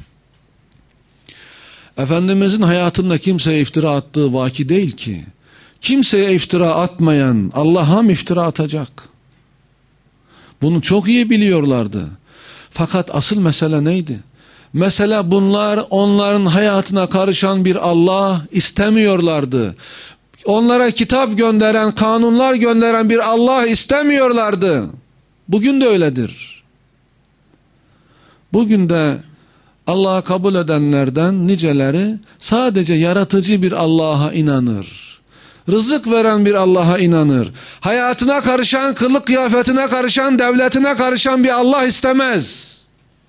Efendimizin hayatında kimseye iftira attığı vaki değil ki. Kimseye iftira atmayan Allah'a mı iftira atacak? Bunu çok iyi biliyorlardı. Fakat asıl mesele neydi? Mesele bunlar onların hayatına karışan bir Allah istemiyorlardı. Onlara kitap gönderen, kanunlar gönderen bir Allah istemiyorlardı. Bugün de öyledir. Bugün de Allah'ı kabul edenlerden niceleri sadece yaratıcı bir Allah'a inanır. Rızık veren bir Allah'a inanır. Hayatına karışan, kılık kıyafetine karışan, devletine karışan bir Allah istemez.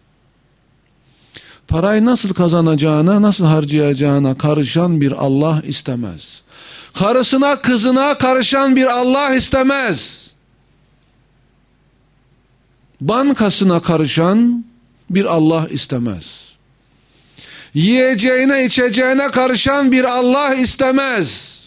Parayı nasıl kazanacağına, nasıl harcayacağına karışan bir Allah istemez. Karısına, kızına karışan bir Allah istemez. Bankasına karışan bir Allah istemez. Yiyeceğine, içeceğine karışan bir Allah istemez.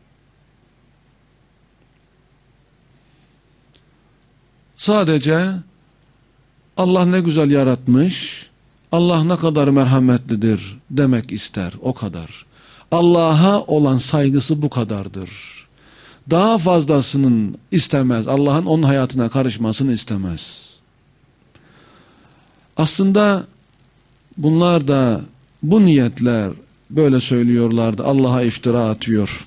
Sadece Allah ne güzel yaratmış, Allah ne kadar merhametlidir demek ister, o kadar. Allah'a olan saygısı bu kadardır. Daha fazlasının istemez. Allah'ın onun hayatına karışmasını istemez. Aslında bunlar da bu niyetler böyle söylüyorlardı. Allah'a iftira atıyor.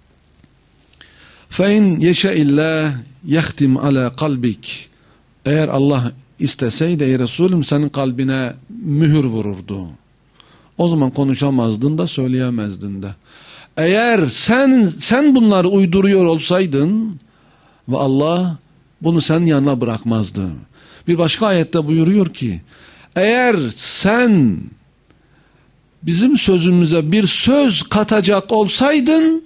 فَاِنْ يَشَئِ اللّٰهِ يَخْتِمْ عَلَى قَلْبِكِ. Eğer Allah isteseydi ey Resulüm senin kalbine mühür vururdu. O zaman konuşamazdın da söyleyemezdin de. Eğer sen bunları uyduruyor olsaydın ve Allah bunu senin yanına bırakmazdı. Bir başka ayette buyuruyor ki eğer sen bizim sözümüze bir söz katacak olsaydın,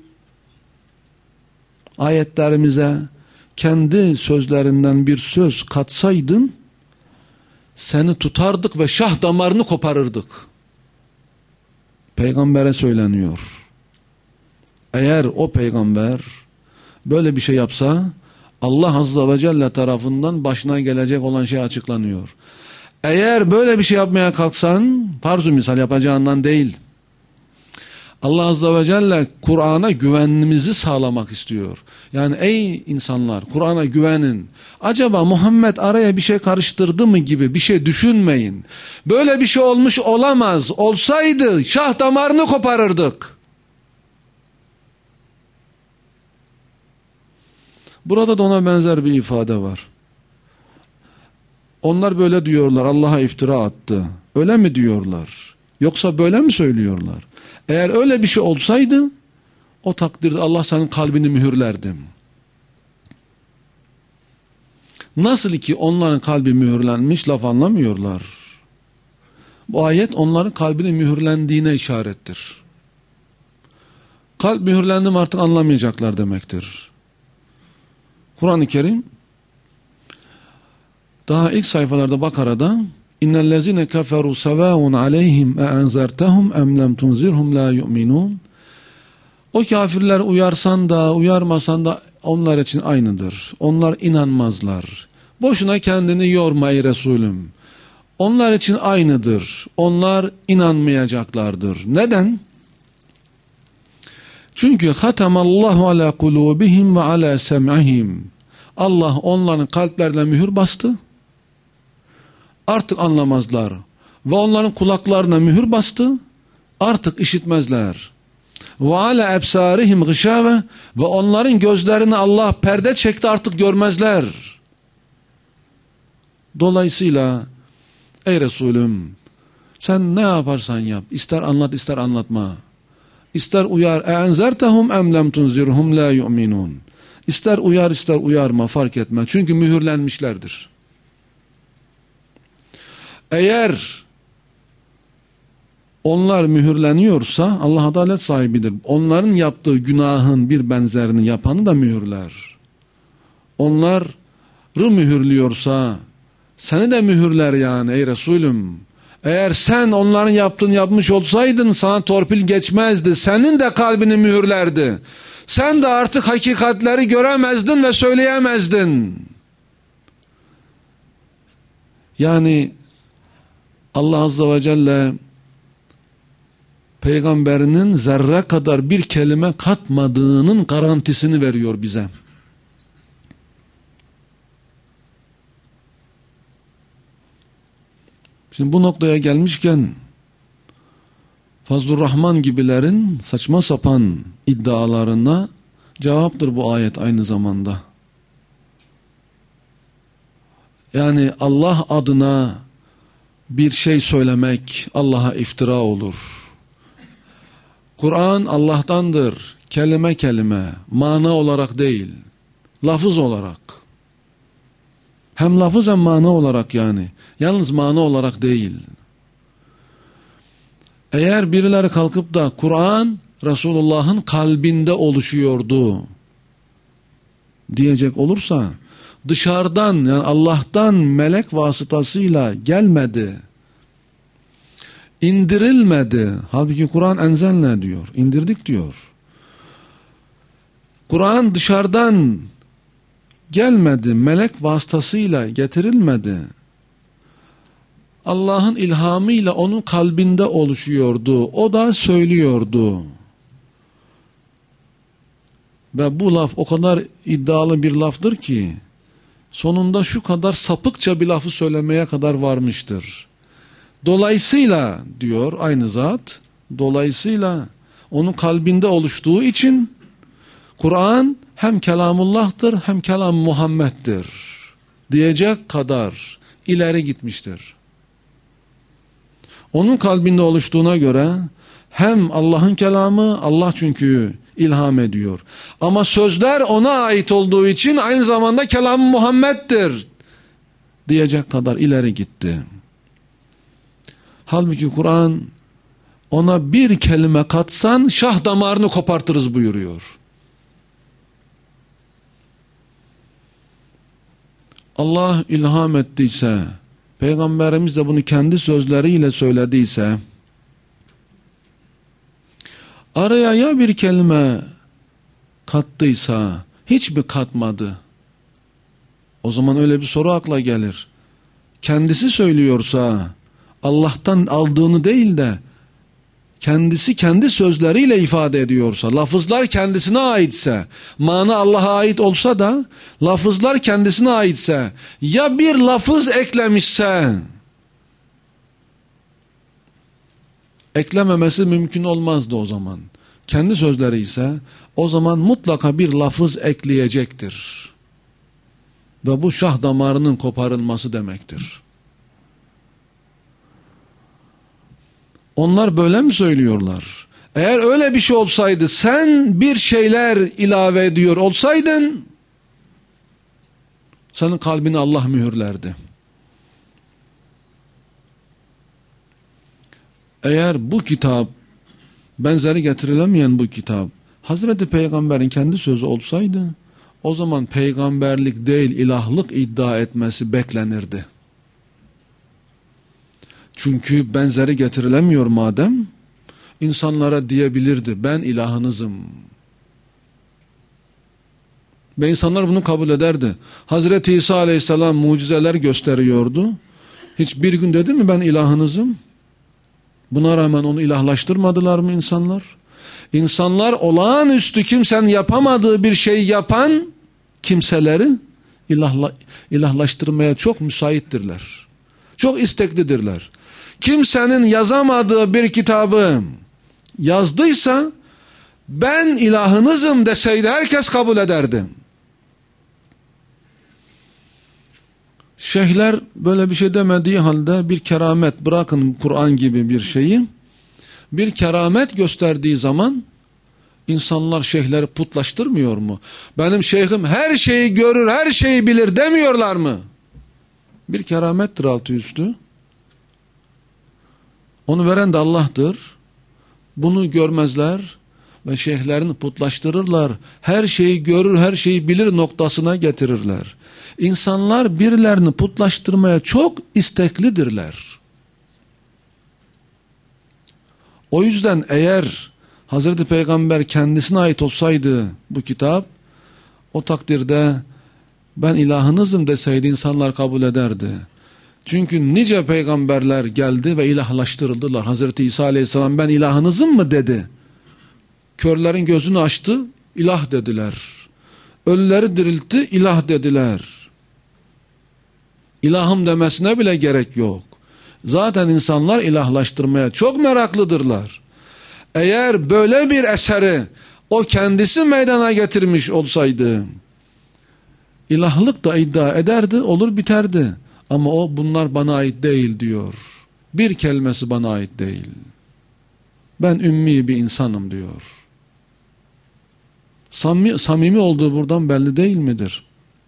ayetlerimize kendi sözlerinden bir söz katsaydın, seni tutardık ve şah damarını koparırdık. Peygambere söyleniyor. Eğer o peygamber böyle bir şey yapsa, Allah Azze ve Celle tarafından başına gelecek olan şey açıklanıyor. Eğer böyle bir şey yapmaya kalksan, farz-ı misal yapacağından değil, Allah Azze ve Celle Kur'an'a güvenimizi sağlamak istiyor. Yani ey insanlar, Kur'an'a güvenin. Acaba Muhammed araya bir şey karıştırdı mı gibi bir şey düşünmeyin. Böyle bir şey olmuş olamaz. Olsaydı şah damarını koparırdık. Burada da ona benzer bir ifade var. Onlar böyle diyorlar, Allah'a iftira attı. Öyle mi diyorlar? Yoksa böyle mi söylüyorlar? Eğer öyle bir şey olsaydı, o takdirde Allah senin kalbini mühürlerdi. Nasıl ki onların kalbi mühürlenmiş, laf anlamıyorlar. Bu ayet onların kalbinin mühürlendiğine işarettir. Kalp mühürlendi mi artık anlamayacaklar demektir. Kur'an-ı Kerim daha ilk sayfalarda Bakara'da İnnellezine keferu sevâun aleyhim e'enzertehum em lem tunzirhum la yu'minun. O kafirler uyarsan da uyarmasan da onlar için aynıdır. Onlar inanmazlar. Boşuna kendini yorma ey Resulüm. Onlar için aynıdır. Onlar inanmayacaklardır. Neden? Çünkü hatamallahu ala kulubihim ve ala sem'ihim. Allah onların kalplerine mühür bastı. Artık anlamazlar. Ve onların kulaklarına mühür bastı. Artık işitmezler. Ve ala ebsarihim gışave. Ve onların gözlerine Allah perde çekti, artık görmezler. Dolayısıyla ey Resulüm, sen ne yaparsan yap, ister anlat ister anlatma, ister uyar, e'enzertehum em lem tunzirhum la yu'minun. İster uyar ister uyarma, fark etme. Çünkü mühürlenmişlerdir. Eğer onlar mühürleniyorsa Allah adalet sahibidir. Onların yaptığı günahın bir benzerini yapanı da mühürler. Onları mühürlüyorsa seni de mühürler yani ey Resulüm. Eğer sen onların yaptığını yapmış olsaydın sana torpil geçmezdi. Senin de kalbini mühürlerdi. Sen de artık hakikatleri göremezdin ve söyleyemezdin. Yani Allah Azze ve Celle peygamberinin zerre kadar bir kelime katmadığının garantisini veriyor bize. Şimdi bu noktaya gelmişken Fazlurrahman gibilerin saçma sapan iddialarına cevaptır bu ayet aynı zamanda. Yani Allah adına bir şey söylemek Allah'a iftira olur. Kur'an Allah'tandır. Kelime kelime, mana olarak değil, lafız olarak. Hem lafız hem mana olarak yani. Yalnız mana olarak değil. Eğer birileri kalkıp da Kur'an Resulullah'ın kalbinde oluşuyordu diyecek olursa, dışarıdan yani Allah'tan melek vasıtasıyla gelmedi, indirilmedi. Halbuki Kur'an enzelne diyor, indirdik diyor. Kur'an dışarıdan gelmedi, melek vasıtasıyla getirilmedi. Allah'ın ilhamıyla onun kalbinde oluşuyordu. O da söylüyordu. Ve bu laf o kadar iddialı bir laftır ki sonunda şu kadar sapıkça bir lafı söylemeye kadar varmıştır. Dolayısıyla diyor aynı zat, dolayısıyla onun kalbinde oluştuğu için Kur'an hem kelamullah'tır hem kelam Muhammed'dir diyecek kadar ileri gitmiştir. Onun kalbinde oluştuğuna göre hem Allah'ın kelamı, Allah çünkü ilham ediyor. Ama sözler ona ait olduğu için aynı zamanda kelam Muhammed'dir diyecek kadar ileri gitti. Halbuki Kur'an ona bir kelime katsan şah damarını kopartırız buyuruyor. Allah ilham ettiyse, Peygamberimiz de bunu kendi sözleriyle söylediyse, araya ya bir kelime kattıysa, hiç mi katmadı? O zaman öyle bir soru akla gelir. Kendisi söylüyorsa, Allah'tan aldığını değil de, kendisi kendi sözleriyle ifade ediyorsa, lafızlar kendisine aitse, mana Allah'a ait olsa da, lafızlar kendisine aitse, ya bir lafız eklemişse, eklememesi mümkün olmazdı o zaman. Kendi sözleri ise, o zaman mutlaka bir lafız ekleyecektir. Ve bu şah damarının koparılması demektir. Onlar böyle mi söylüyorlar? Eğer öyle bir şey olsaydı, sen bir şeyler ilave ediyor olsaydın, senin kalbini Allah mühürlerdi. Eğer bu kitap, benzeri getirilemeyen bu kitap, Hazreti Peygamber'in kendi sözü olsaydı, o zaman peygamberlik değil ilahlık iddia etmesi beklenirdi. Çünkü benzeri getirilemiyor madem, insanlara diyebilirdi, ben ilahınızım. Ve insanlar bunu kabul ederdi. Hazreti İsa Aleyhisselam mucizeler gösteriyordu. Hiçbir gün dedi mi ben ilahınızım? Buna rağmen onu ilahlaştırmadılar mı insanlar? İnsanlar olağanüstü kimsenin yapamadığı bir şey yapan kimseleri ilahlaştırmaya çok müsaittirler. Çok isteklidirler. Kimsenin yazamadığı bir kitabı yazdıysa ben ilahınızım deseydi herkes kabul ederdi. Şeyhler böyle bir şey demediği halde bir keramet, bırakın Kur'an gibi bir şeyi, bir keramet gösterdiği zaman insanlar şeyhleri putlaştırmıyor mu? Benim şeyhim her şeyi görür, her şeyi bilir demiyorlar mı? Bir keramettir altı üstü. Onu veren de Allah'tır. Bunu görmezler ve şeyhlerini putlaştırırlar. Her şeyi görür, her şeyi bilir noktasına getirirler. İnsanlar birilerini putlaştırmaya çok isteklidirler. O yüzden eğer Hazreti Peygamber kendisine ait olsaydı bu kitap, o takdirde ben ilahınızım deseydi insanlar kabul ederdi. Çünkü nice peygamberler geldi ve ilahlaştırıldılar. Hazreti İsa Aleyhisselam ben ilahınızım mı dedi. Körlerin gözünü açtı, ilah dediler. Ölüleri diriltti, ilah dediler. İlahım demesine bile gerek yok. Zaten insanlar ilahlaştırmaya çok meraklıdırlar. Eğer böyle bir eseri o kendisi meydana getirmiş olsaydı, ilahlık da iddia ederdi, olur biterdi. Ama o bunlar bana ait değil diyor. Bir kelimesi bana ait değil. Ben ümmi bir insanım diyor. Samimi olduğu buradan belli değil midir?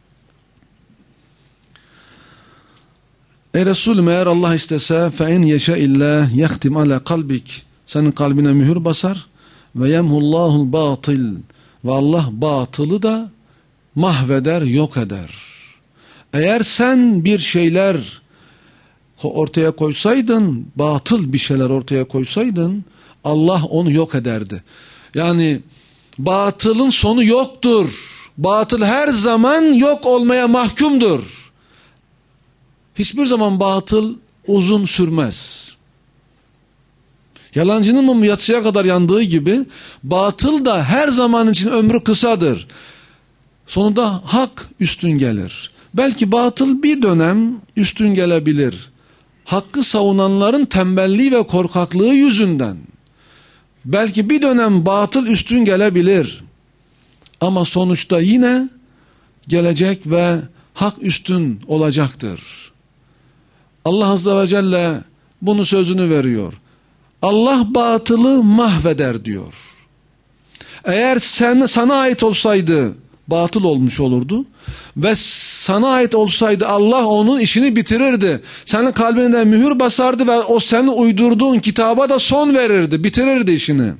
Ey Resulüm eğer Allah istese فَاِنْ يَشَاءِ اللّٰهِ يَخْتِمْ عَلَى قَلْبِكِ senin kalbine mühür basar ve yemhullahul batıl ve Allah batılı da mahveder, yok eder. Eğer sen bir şeyler ortaya koysaydın, batıl bir şeyler ortaya koysaydın, Allah onu yok ederdi. Yani batılın sonu yoktur. Batıl her zaman yok olmaya mahkumdur. Hiçbir zaman batıl uzun sürmez. Yalancının mumu yatsıya kadar yandığı gibi batıl da her zaman için ömrü kısadır. Sonunda hak üstün gelir. Belki batıl bir dönem üstün gelebilir. Hakkı savunanların tembelliği ve korkaklığı yüzünden. Belki bir dönem batıl üstün gelebilir. Ama sonuçta yine gelecek ve hak üstün olacaktır. Allah Azze ve Celle bunu sözünü veriyor. Allah batılı mahveder diyor. Eğer sana ait olsaydı batıl olmuş olurdu ve sana ait olsaydı Allah onun işini bitirirdi. Senin kalbine mühür basardı ve o senin uydurduğun kitaba da son verirdi, bitirirdi işini.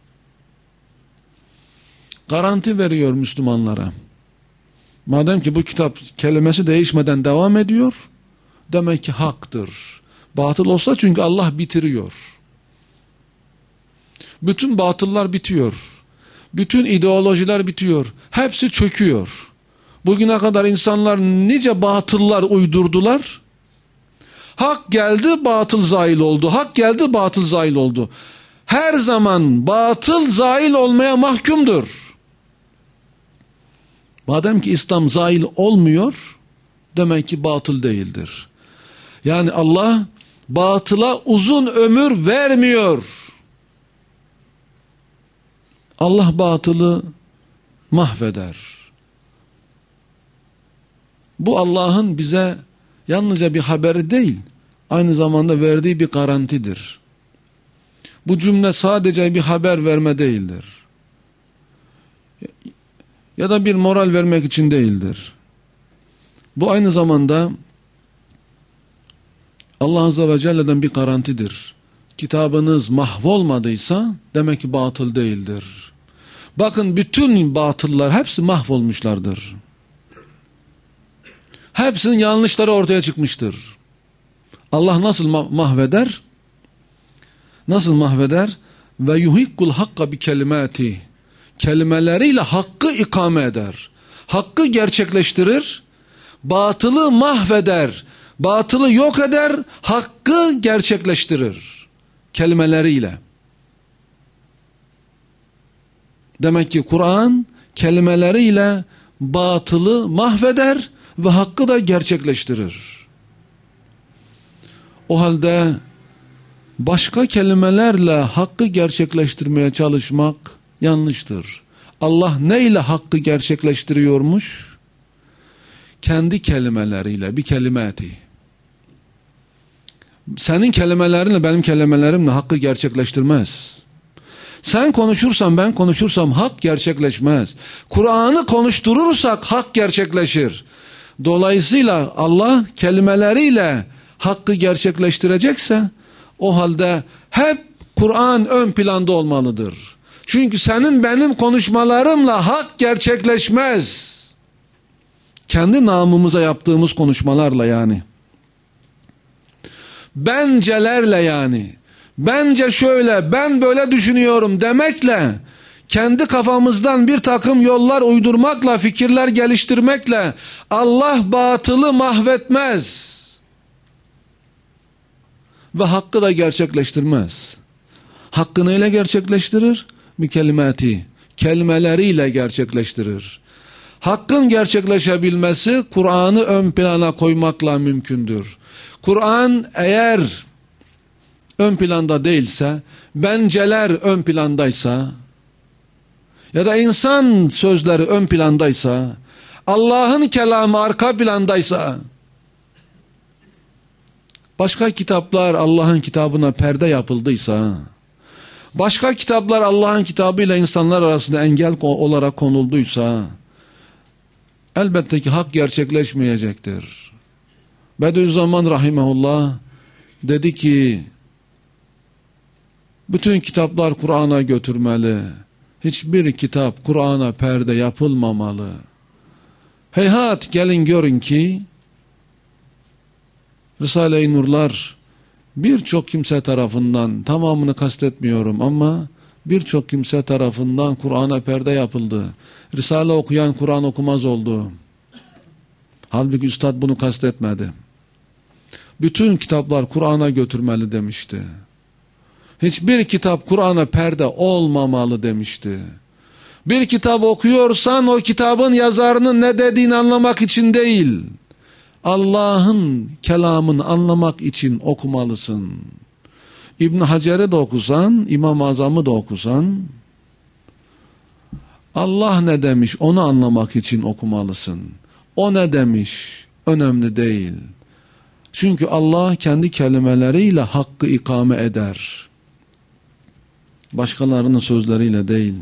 Garanti veriyor Müslümanlara. Madem ki bu kitap kelimesi değişmeden devam ediyor, demek ki haktır. Batıl olsa çünkü Allah bitiriyor. Bütün batıllar bitiyor. Bütün ideolojiler bitiyor. Hepsi çöküyor. Bugüne kadar insanlar nice batıllar uydurdular. Hak geldi, batıl zail oldu. Hak geldi, batıl zail oldu. Her zaman batıl zail olmaya mahkumdur. Madem ki İslam zail olmuyor, demek ki batıl değildir. Yani Allah batıla uzun ömür vermiyor. Allah batılı mahveder. Bu Allah'ın bize yalnızca bir haberi değil, aynı zamanda verdiği bir garantidir. Bu cümle sadece bir haber verme değildir. Ya da bir moral vermek için değildir. Bu aynı zamanda Allah Azze ve Celle'den bir garantidir. Kitabınız mahvolmadıysa demek ki batıl değildir. Bakın bütün batıllar hepsi mahvolmuşlardır. Hepsinin yanlışları ortaya çıkmıştır. Allah nasıl mahveder? Nasıl mahveder? Ve yuhikkul hakka bi kelimati. Kelimeleriyle hakkı ikame eder. Hakkı gerçekleştirir. Batılı mahveder. Batılı yok eder. Hakkı gerçekleştirir. Kelimeleriyle. Demek ki Kur'an kelimeleriyle batılı mahveder ve hakkı da gerçekleştirir. O halde başka kelimelerle hakkı gerçekleştirmeye çalışmak yanlıştır. Allah neyle hakkı gerçekleştiriyormuş? Kendi kelimeleriyle, bir kelimeti. Senin kelimelerinle benim kelimelerimle hakkı gerçekleştirmez. Sen konuşursan ben konuşursam hak gerçekleşmez. Kur'an'ı konuşturursak hak gerçekleşir. Dolayısıyla Allah kelimeleriyle hakkı gerçekleştirecekse o halde hep Kur'an ön planda olmalıdır. Çünkü senin benim konuşmalarımla hak gerçekleşmez. Kendi namımıza yaptığımız konuşmalarla yani. Bencelerle yani. Bence şöyle, ben böyle düşünüyorum demekle, kendi kafamızdan bir takım yollar uydurmakla, fikirler geliştirmekle Allah batılı mahvetmez. Ve hakkı da gerçekleştirmez. Hakkı neyle gerçekleştirir? Bir kelimati, kelimeleriyle gerçekleştirir. Hakkın gerçekleşebilmesi Kur'an'ı ön plana koymakla mümkündür. Kur'an eğer ön planda değilse, benceler ön plandaysa ya da insan sözleri ön plandaysa, Allah'ın kelamı arka plandaysa, başka kitaplar Allah'ın kitabına perde yapıldıysa, başka kitaplar Allah'ın kitabıyla insanlar arasında engel olarak konulduysa, elbette ki hak gerçekleşmeyecektir. Bediüzzaman rahimehullah dedi ki, bütün kitaplar Kur'an'a götürmeli. Hiçbir kitap Kur'an'a perde yapılmamalı. Heyhat gelin görün ki Risale-i Nurlar birçok kimse tarafından, tamamını kastetmiyorum ama birçok kimse tarafından Kur'an'a perde yapıldı. Risale okuyan Kur'an okumaz oldu. Halbuki üstad bunu kastetmedi. Bütün kitaplar Kur'an'a götürmeli demişti. Hiçbir kitap Kur'an'a perde olmamalı demişti. Bir kitap okuyorsan o kitabın yazarının ne dediğini anlamak için değil, Allah'ın kelamını anlamak için okumalısın. İbn Hacer'i de okusan, İmam-ı Azam'ı da okusan, Allah ne demiş onu anlamak için okumalısın. O ne demiş önemli değil. Çünkü Allah kendi kelimeleriyle hakkı ikame eder. Başkalarının sözleriyle değil.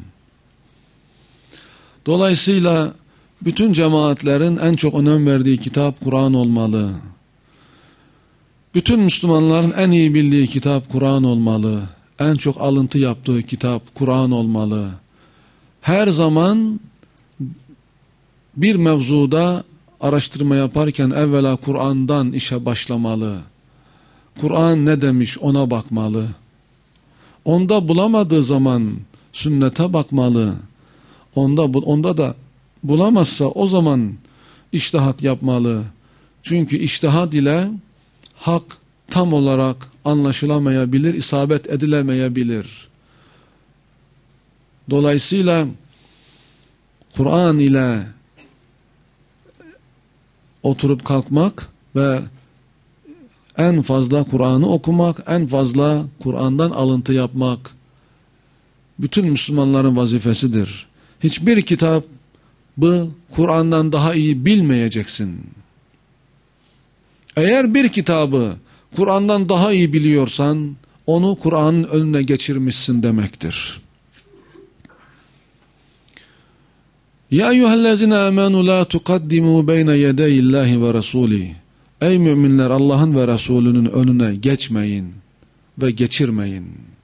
Dolayısıyla bütün cemaatlerin en çok önem verdiği kitap Kur'an olmalı. Bütün Müslümanların en iyi bildiği kitap Kur'an olmalı. En çok alıntı yaptığı kitap Kur'an olmalı. Her zaman bir mevzuda araştırma yaparken evvela Kur'an'dan işe başlamalı. Kur'an ne demiş ona bakmalı. Onda bulamadığı zaman sünnete bakmalı. Onda da bulamazsa o zaman içtihat yapmalı. Çünkü içtihat ile hak tam olarak anlaşılamayabilir, isabet edilemeyebilir. Dolayısıyla Kur'an ile oturup kalkmak ve en fazla Kur'an'ı okumak, en fazla Kur'an'dan alıntı yapmak bütün Müslümanların vazifesidir. Hiçbir kitabı Kur'an'dan daha iyi bilmeyeceksin. Eğer bir kitabı Kur'an'dan daha iyi biliyorsan onu Kur'an'ın önüne geçirmişsin demektir. Ya eyyühellezine amenu la tukaddimu beyne yedeyillahi ve rasulih. Ey müminler, Allah'ın ve Resulünün önüne geçmeyin ve geçirmeyin.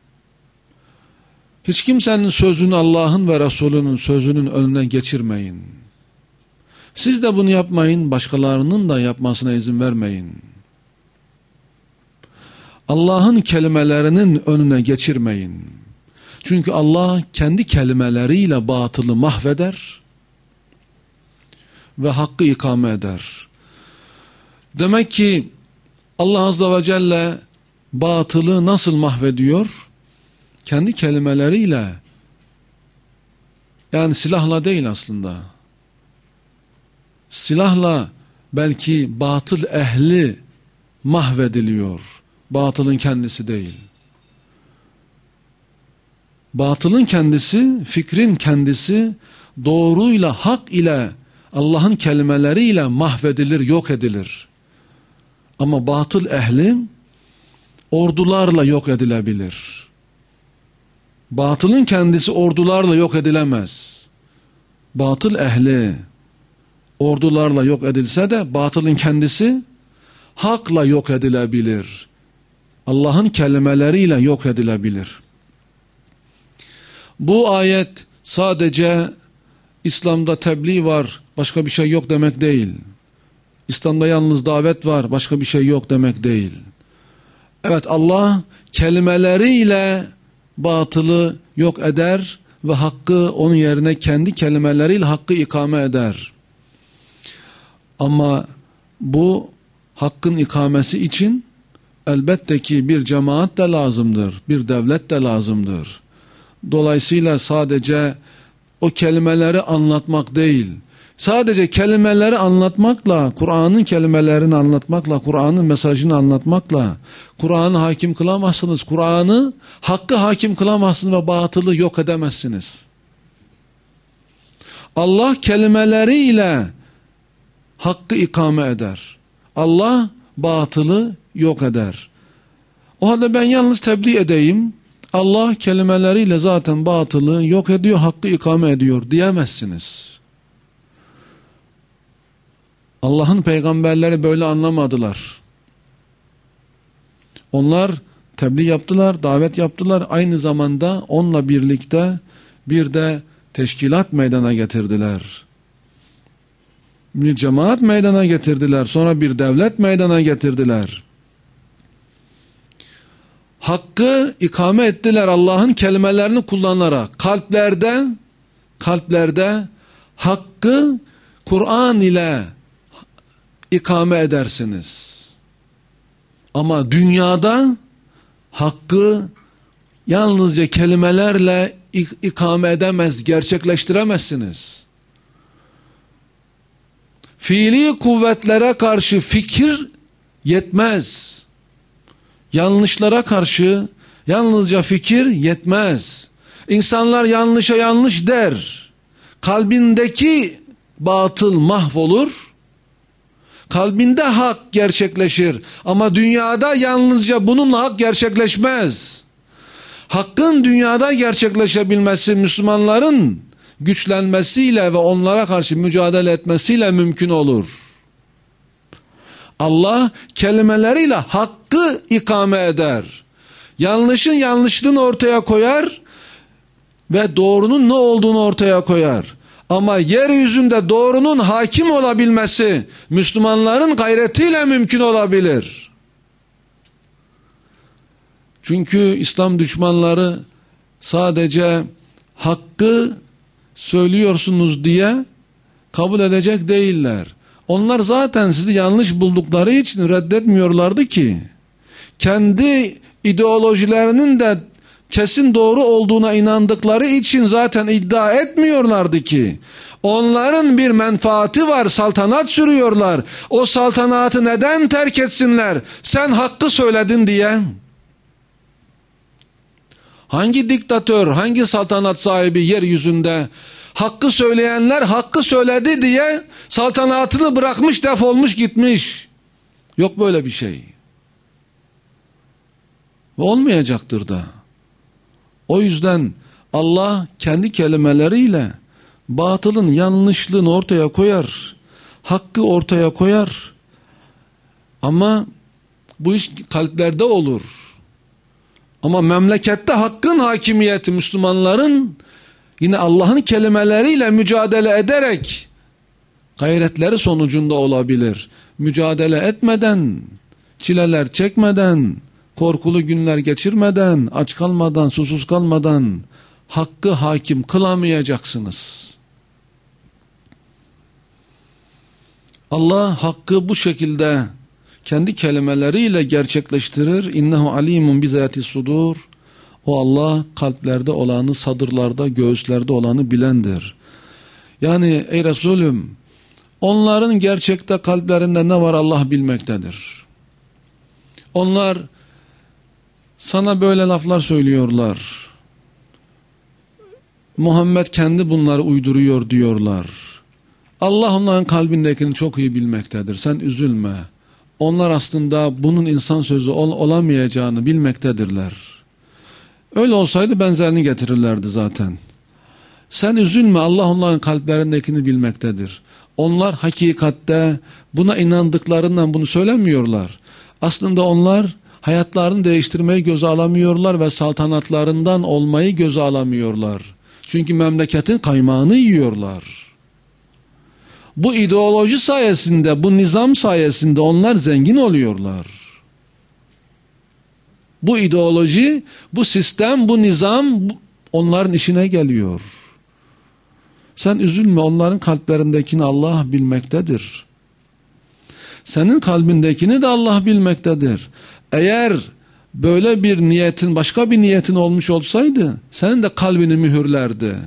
Hiç kimsenin sözünü Allah'ın ve Resulünün sözünün önüne geçirmeyin. Siz de bunu yapmayın, başkalarının da yapmasına izin vermeyin. Allah'ın kelimelerinin önüne geçirmeyin. Çünkü Allah kendi kelimeleriyle batılı mahveder ve hakkı ikame eder. Demek ki Allah Azze ve Celle batılı nasıl mahvediyor? Kendi kelimeleriyle, yani silahla değil aslında. Silahla belki batıl ehli mahvediliyor. Batılın kendisi değil. Batılın kendisi, fikrin kendisi doğruyla, hak ile, Allah'ın kelimeleriyle mahvedilir, yok edilir. Ama batıl ehli ordularla yok edilebilir. Batılın kendisi ordularla yok edilemez. Batıl ehli ordularla yok edilse de batılın kendisi hakla yok edilebilir. Allah'ın kelimeleriyle yok edilebilir. Bu ayet sadece İslam'da tebliğ var, başka bir şey yok demek değil. İslam'da yalnız davet var, başka bir şey yok demek değil. Evet, Allah kelimeleriyle batılı yok eder ve hakkı onun yerine kendi kelimeleriyle hakkı ikame eder. Ama bu hakkın ikamesi için elbette ki bir cemaat de lazımdır, bir devlet de lazımdır. Dolayısıyla sadece o kelimeleri anlatmak değil, sadece kelimeleri anlatmakla, Kur'an'ın kelimelerini anlatmakla, Kur'an'ın mesajını anlatmakla Kur'an'ı hakim kılamazsınız. Kur'an'ı, hakkı hakim kılamazsınız ve batılı yok edemezsiniz. Allah kelimeleriyle hakkı ikame eder. Allah batılı yok eder. O halde ben yalnız tebliğ edeyim, Allah kelimeleriyle zaten batılı yok ediyor, hakkı ikame ediyor diyemezsiniz. Allah'ın peygamberleri böyle anlamadılar. Onlar tebliğ yaptılar, davet yaptılar. Aynı zamanda onunla birlikte bir de teşkilat meydana getirdiler. Bir cemaat meydana getirdiler. Sonra bir devlet meydana getirdiler. Hakkı ikame ettiler Allah'ın kelimelerini kullanarak. Kalplerde hakkı Kur'an ile ikame edersiniz. Ama dünyada hakkı yalnızca kelimelerle ikame edemez, gerçekleştiremezsiniz. Fiili kuvvetlere karşı fikir yetmez. Yanlışlara karşı yalnızca fikir yetmez. İnsanlar yanlışa yanlış der. Kalbindeki batıl mahvolur. Kalbinde hak gerçekleşir. Ama dünyada yalnızca bununla hak gerçekleşmez. Hakkın dünyada gerçekleşebilmesi Müslümanların güçlenmesiyle ve onlara karşı mücadele etmesiyle mümkün olur. Allah kelimeleriyle hakkı ikame eder. Yanlışın yanlışlığını ortaya koyar ve doğrunun ne olduğunu ortaya koyar. Ama yeryüzünde doğrunun hakim olabilmesi Müslümanların gayretiyle mümkün olabilir. Çünkü İslam düşmanları sadece hakkı söylüyorsunuz diye kabul edecek değiller. Onlar zaten sizi yanlış buldukları için reddetmiyorlardı ki. Kendi ideolojilerinin de kesin doğru olduğuna inandıkları için zaten iddia etmiyorlardı ki. Onların bir menfaati var, saltanat sürüyorlar. O saltanatı neden terk etsinler? Sen hakkı söyledin diye. Hangi diktatör, hangi saltanat sahibi yeryüzünde hakkı söyleyenler hakkı söyledi diye saltanatını bırakmış, defolmuş gitmiş? Yok böyle bir şey. ve olmayacaktır da. O yüzden Allah kendi kelimeleriyle batılın yanlışlığını ortaya koyar, hakkı ortaya koyar. Ama bu iş kalplerde olur. Ama memlekette hakkın hakimiyeti Müslümanların yine Allah'ın kelimeleriyle mücadele ederek gayretleri sonucunda olabilir. Mücadele etmeden, çileler çekmeden, korkulu günler geçirmeden, aç kalmadan, susuz kalmadan hakkı hakim kılamayacaksınız. Allah hakkı bu şekilde kendi kelimeleriyle gerçekleştirir. İnnehu alimun bizati sudur. O Allah kalplerde olanı, sadırlarda, göğüslerde olanı bilendir. Yani ey Resulüm, onların gerçekte kalplerinde ne var Allah bilmektedir. Onlar sana böyle laflar söylüyorlar. Muhammed kendi bunları uyduruyor diyorlar. Allah onların kalbindekini çok iyi bilmektedir. Sen üzülme. Onlar aslında bunun insan sözü olamayacağını bilmektedirler. Öyle olsaydı benzerini getirirlerdi zaten. Sen üzülme, Allah onların kalplerindekini bilmektedir. Onlar hakikatte buna inandıklarından bunu söylemiyorlar. Aslında onlar hayatlarını değiştirmeyi göze alamıyorlar ve saltanatlarından olmayı göze alamıyorlar. Çünkü memleketin kaymağını yiyorlar. Bu ideoloji sayesinde, bu nizam sayesinde onlar zengin oluyorlar. Bu ideoloji, bu sistem, bu nizam onların işine geliyor. Sen üzülme, onların kalplerindekini Allah bilmektedir. Senin kalbindekini de Allah bilmektedir. Eğer böyle bir niyetin, başka bir niyetin olmuş olsaydı, senin de kalbini mühürlerdi.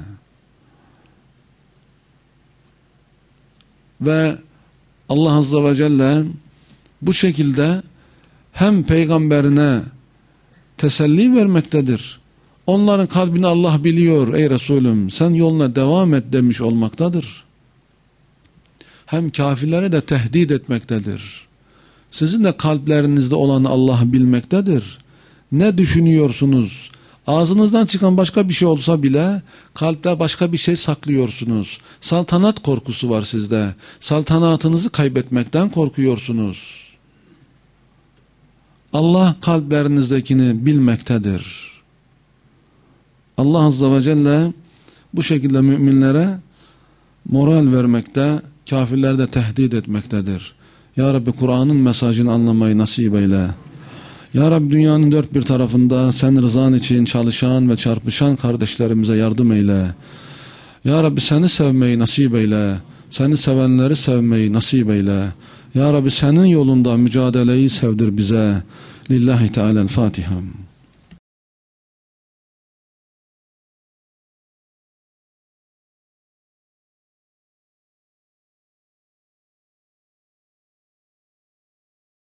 Ve Allah Azze ve Celle bu şekilde hem peygamberine teselli vermektedir. Onların kalbini Allah biliyor ey Resulüm, sen yoluna devam et demiş olmaktadır. Hem kafirlere de tehdit etmektedir. Sizin de kalplerinizde olanı Allah bilmektedir. Ne düşünüyorsunuz? Ağzınızdan çıkan başka bir şey olsa bile kalpte başka bir şey saklıyorsunuz. Saltanat korkusu var sizde. Saltanatınızı kaybetmekten korkuyorsunuz. Allah kalplerinizdekini bilmektedir. Allah Azze ve Celle bu şekilde müminlere moral vermekte, kafirleri de tehdit etmektedir. Ya Rabbi Kur'an'ın mesajını anlamayı nasip eyle. Ya Rabbi dünyanın dört bir tarafında sen rızan için çalışan ve çarpışan kardeşlerimize yardım eyle. Ya Rabbi seni sevmeyi nasip eyle. Seni sevenleri sevmeyi nasip eyle. Ya Rabbi senin yolunda mücadeleyi sevdir bize. Lillahi Teala'l-Fatiha.